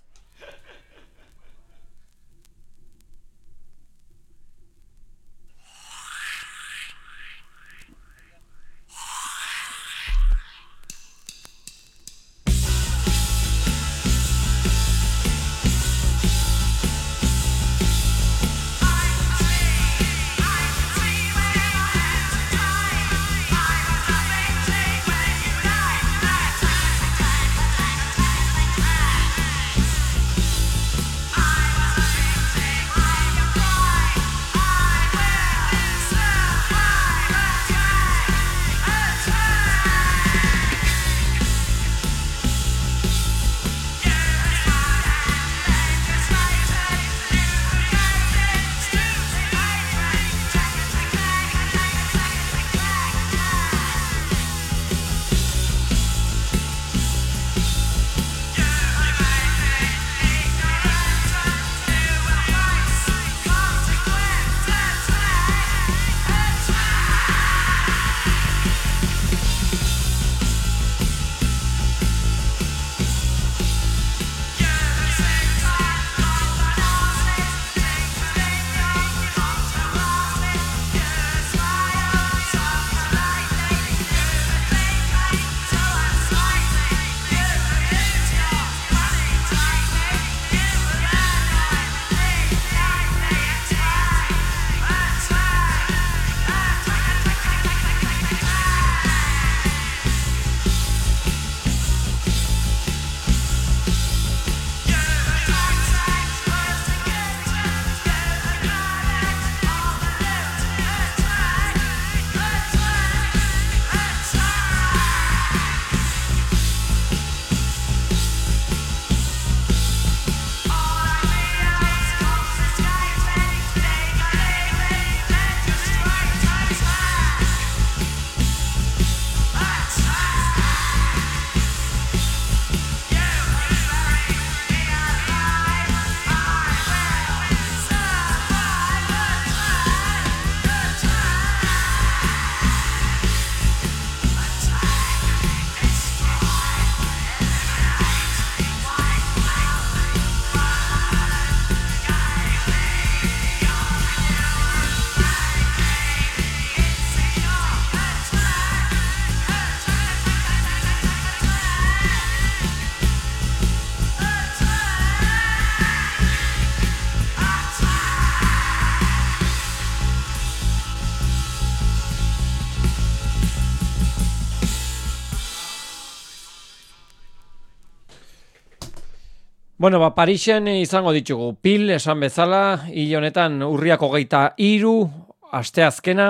Speaker 1: Bueno, ba, Parisen izango ditugu. Pil, esan bezala, hil honetan urriak hogeita hiru, asteazkena,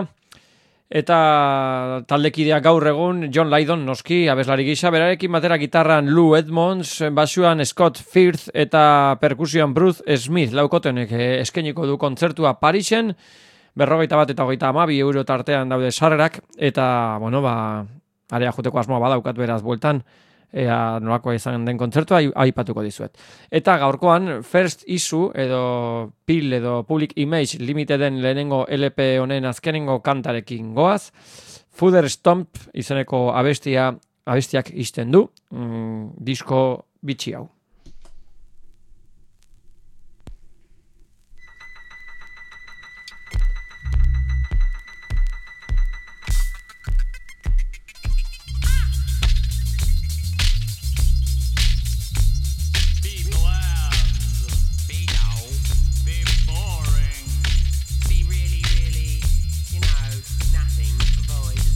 Speaker 1: eta taldekideak gaur egun, John Lydon, noski, abeslari gisa, berarekin batera gitarran Lou Edmonds, basuan Scott Firth eta perkusioan Bruce Smith, laukotenek eskeniko du kontzertua Parisen, berrogeita bat eta hogeita hamabi euro tartean daude sarrerak, eta, bueno, ba, area joteko asmoa badaukat beraz bueltan, ea nolakoa izan den kontzertua aipatuko dizuet. Eta gaurkoan First Issue edo Pil edo Public Image Limiteden lehenengo L P honen azkenengo kantarekin goaz. Further Stomp izeneko abestia abestiak isten du, mm, disko bitxi hau.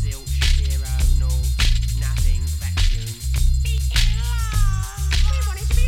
Speaker 6: We wanted to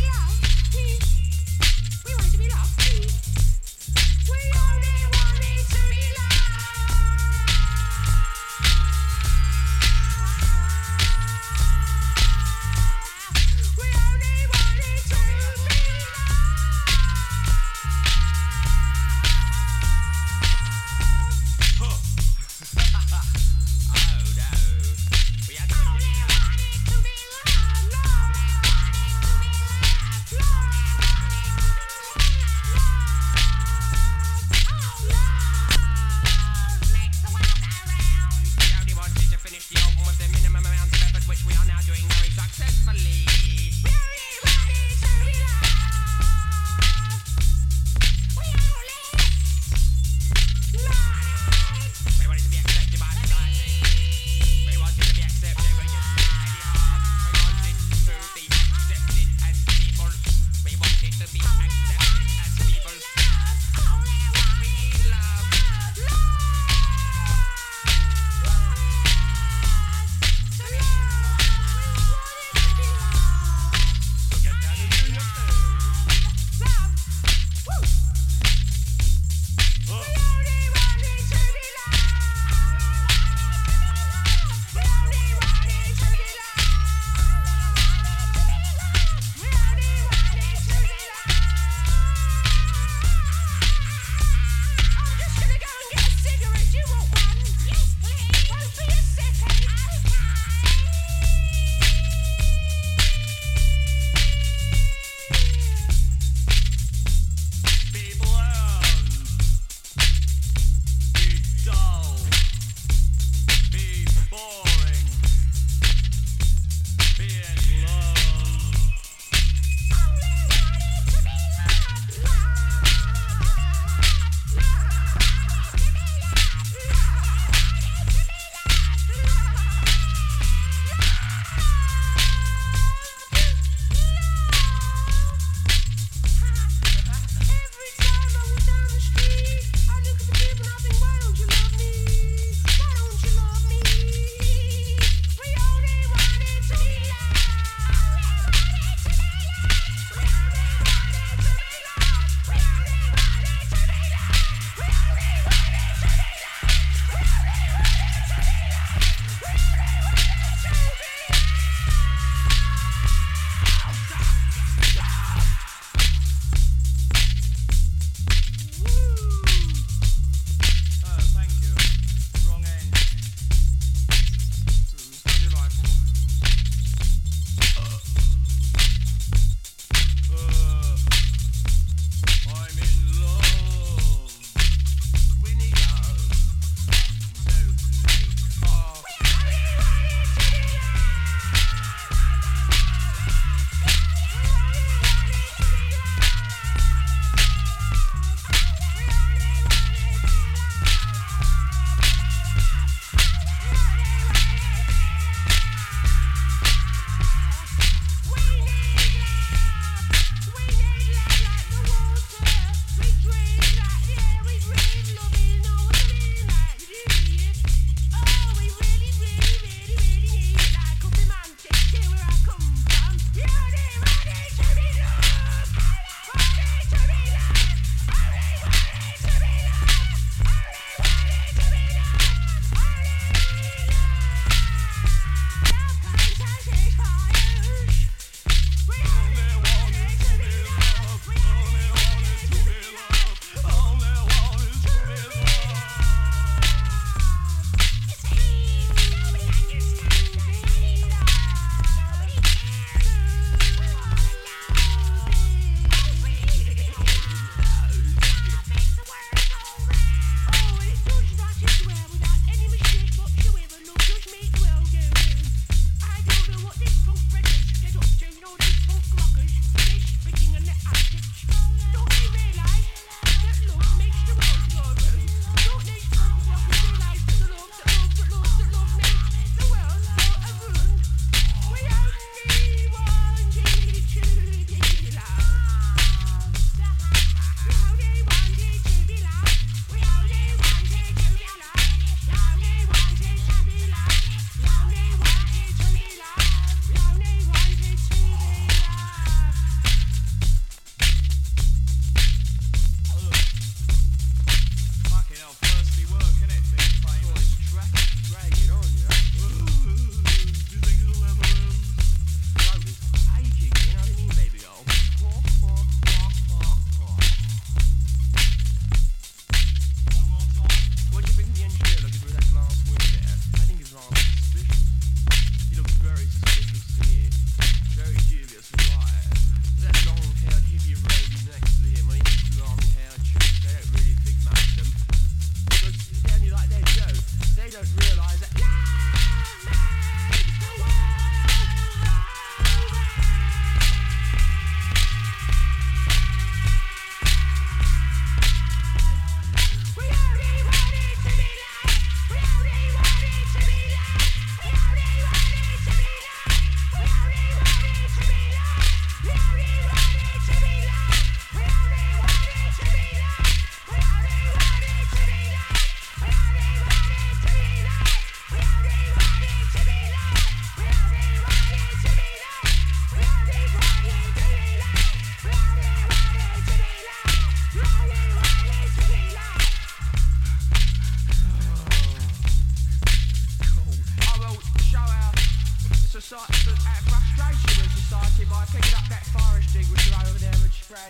Speaker 6: that forest dig which are over there would spread.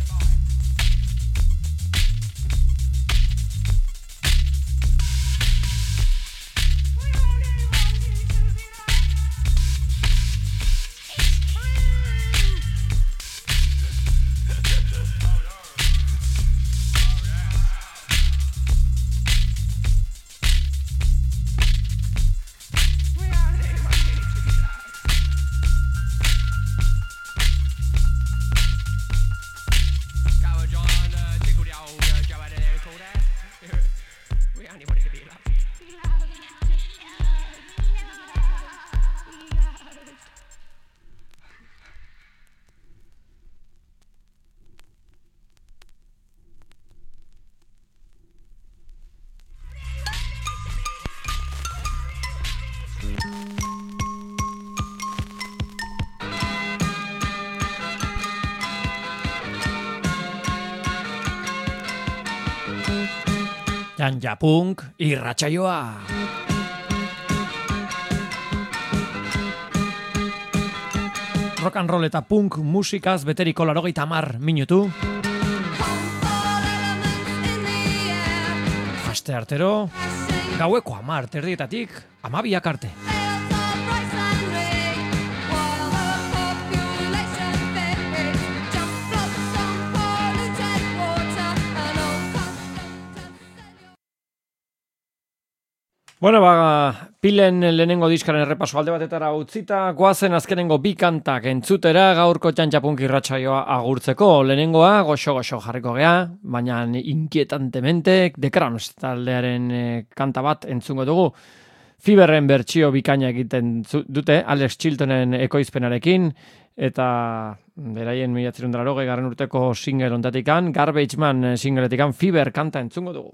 Speaker 1: Janja Punk irratsaioa. Rock and roll eta punk musikaz beteriko laurogeita hamar minutu. Aste artero, gaueko hamar terdietatik hamabiak arte. Bueno, ba, pilen lehenengo diskaren errepaso alde batetara utzita, goazen azkenengo bi kantak entzutera gaurko Janja Punk irratsaioa agurtzeko. Lehenengoa goxo-goxo jarriko gea, baina inkietantemente The Crowns taldearen e, kanta bat entzungo dugu. Fiberren bertsio bikaina egiten dute Alex Chiltonen ekoizpenarekin, eta beraien mila bederatziehun eta laurogei garren urteko single ondatikan, Garbage Man singletikan Fiber kanta entzungo dugu.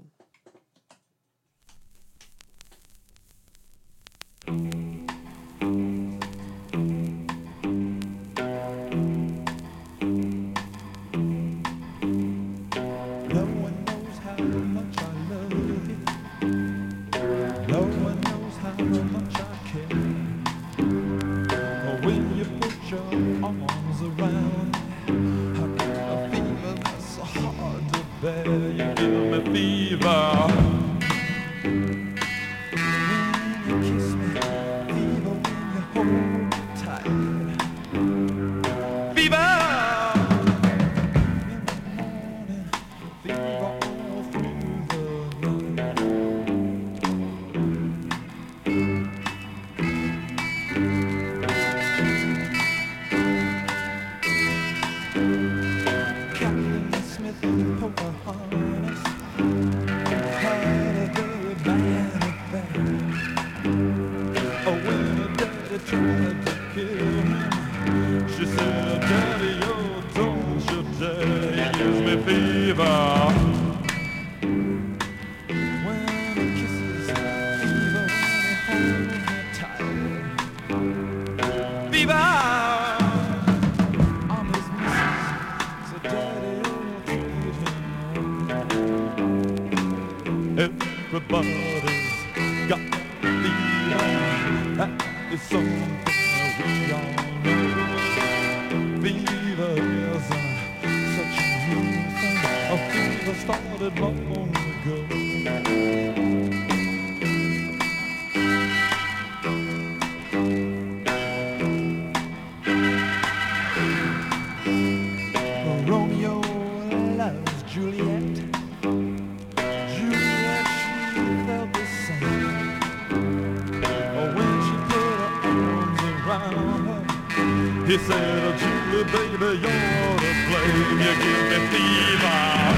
Speaker 7: He said, oh, Julie, baby, you're to blame. You give me fever.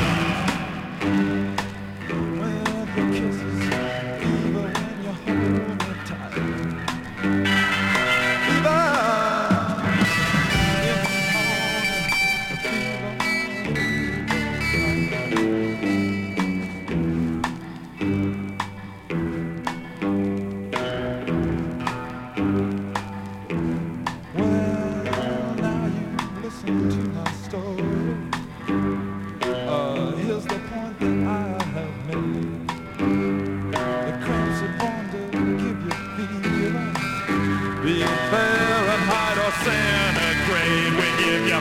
Speaker 7: When the kisses, fever when you hold me tight. Fever in the morning, fever listen to my story. Uh,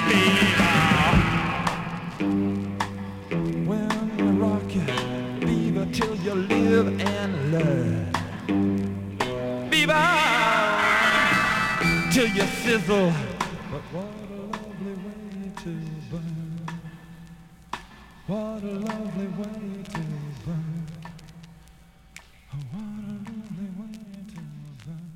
Speaker 7: Viva. When you rock it, viva till you live and learn. Viva till you sizzle. But what a lovely way to burn. What a lovely way to burn. Oh, what a lovely way to burn.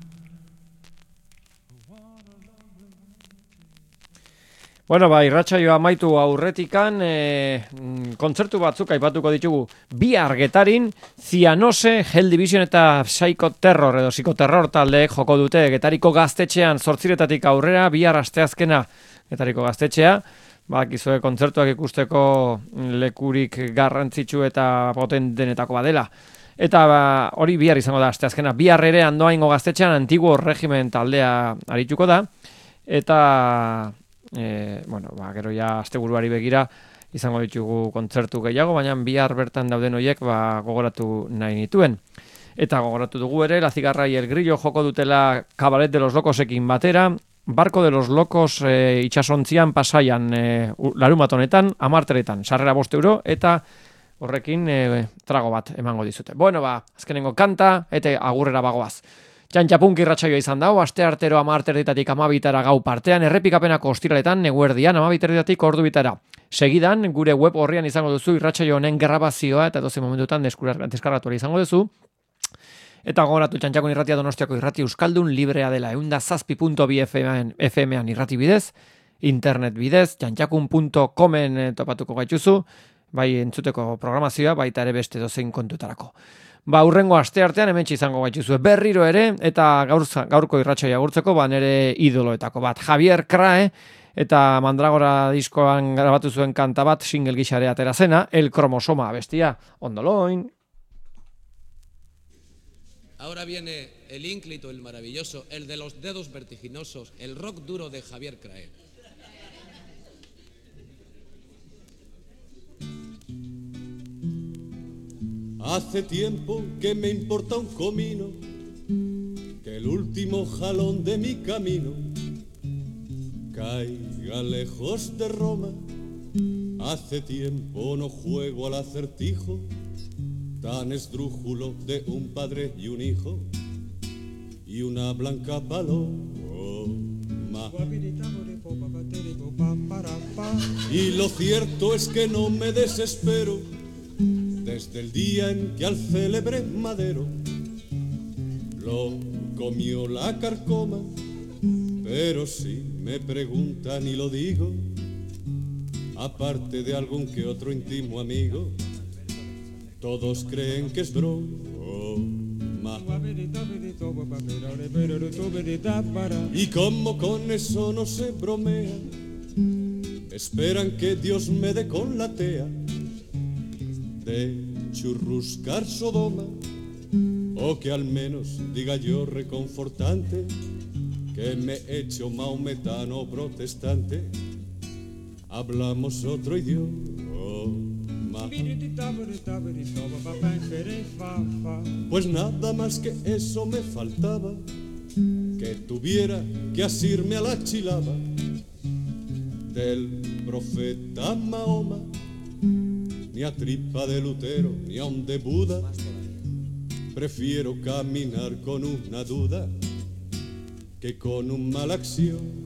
Speaker 7: What a lovely way to burn.
Speaker 1: Bueno, ba, irratsaioa amaitu aurretikan, e, kontzertu batzuk aipatuko ditugu. Bihar Getarin, Cianose, Hell Division eta Psycho Terror edo Psikoterror taldeek joko dute Getariko gaztetxean zortziretatik aurrera, bihar asteazkena Getariko gaztetxea. Bakizue kontzertuak ikusteko lekurik garrantzitsu eta potentenetako badela. Eta ba, hori bihar izango da asteazkena. Bihar ere Andoaingo gaztetxean Antiguo Regimen taldea arituko da. Eta e, bueno, ba, gero ja asteburuari begira izango ditugu kontzertu gehiago, baina bihar bertan dauden horiek ba, gogoratu nahi nituen. Eta gogoratu dugu ere, La Cigarra y el Grillo joko dutela Cabaret de los Locosekin batera, Barco de los Locos e, itxasontzian Pasaian e, larumat honetan, amarteretan, sarrera bost euro, eta horrekin e, trago bat emango dizute. Bueno, ba, azkenengo kanta, eta agurrera bagoaz. Txantxapunk irratsaioa izan dago, aste artero amarterditatik amabitara gau partean, errepikapenako ostiraletan, eguerdian, amabiterditatik ordu bitara. Segidan, gure web horrian izango duzu irratsaio honen grabazioa, eta doze momentutan deskargatu izango duzu. Eta gogoratu Txantxakun irratia Donostiako irrati euskaldun librea dela, eunda zazpi puntu bi F M-an irrati bidez, internet bidez, txantxakun puntu comen topatuko gaituzu, bai entzuteko programazioa, baita ere beste dozein kontutarako. Ba, urrengo aste artean hementsi izango gaituzue berriro ere, eta gaur, gaurko irratsaioa agurtzeko, ba, nere idoloetako bat, Javier Crae, eta Mandragora diskoan grabatu zuen kanta bat, single gixare atera zena, El Cromosoma bestia, ondoloin.
Speaker 8: Ahora viene el ínclito, el maravilloso, el de los dedos vertiginosos, el rock duro de Javier Crae.
Speaker 9: Hace tiempo que me importa un comino, que el último jalón de mi camino caiga lejos de Roma. Hace tiempo no juego al acertijo tan esdrújulo de un padre y un hijo y una blanca paloma. Y lo cierto es que no me desespero desde el día en que al célebre Madero lo comió la carcoma. Pero si me preguntan y lo digo, aparte de algún que otro íntimo amigo, todos creen que es broma. Y como con eso no se bromea, esperan que Dios me dé con la tea de churruscar Sodoma, o que al menos diga yo reconfortante que me he hecho maometano protestante. Hablamos otro idioma. Pues nada más que eso me faltaba, que tuviera que asirme a la chilaba del profeta Mahoma. Ni a tripa de Lutero, ni a un de Buda, prefiero caminar con una duda que con un mal axioma.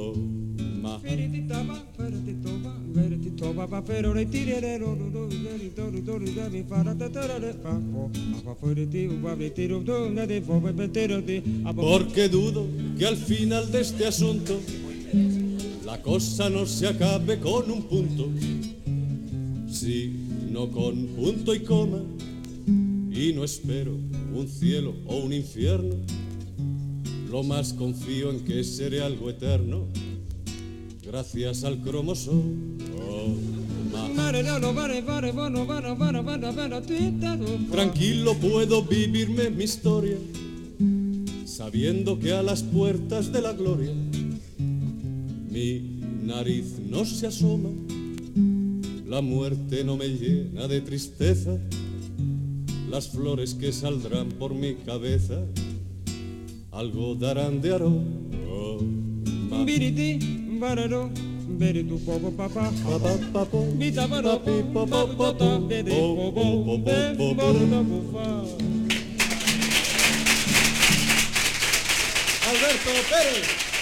Speaker 9: Porque dudo que al final de este asunto la cosa no se acabe con un punto, sino con punto y coma. Y no espero un cielo o un infierno, lo más confío en que seré algo eterno, gracias al cromosoma. Tranquilo puedo vivirme mi historia, sabiendo que a las puertas de la gloria mi nariz no se asoma. La muerte no me llena de tristeza, las flores que saldrán por mi cabeza algo darán de aroma.
Speaker 4: Bere tu popo papá.
Speaker 9: Papá, papo,
Speaker 4: Vita varo,
Speaker 9: papi, papá, papo,
Speaker 4: bere
Speaker 9: po, po,
Speaker 4: popo,
Speaker 9: po,
Speaker 4: bere
Speaker 9: po,
Speaker 4: popo,
Speaker 9: po.
Speaker 4: popo.
Speaker 9: Alberto Pérez.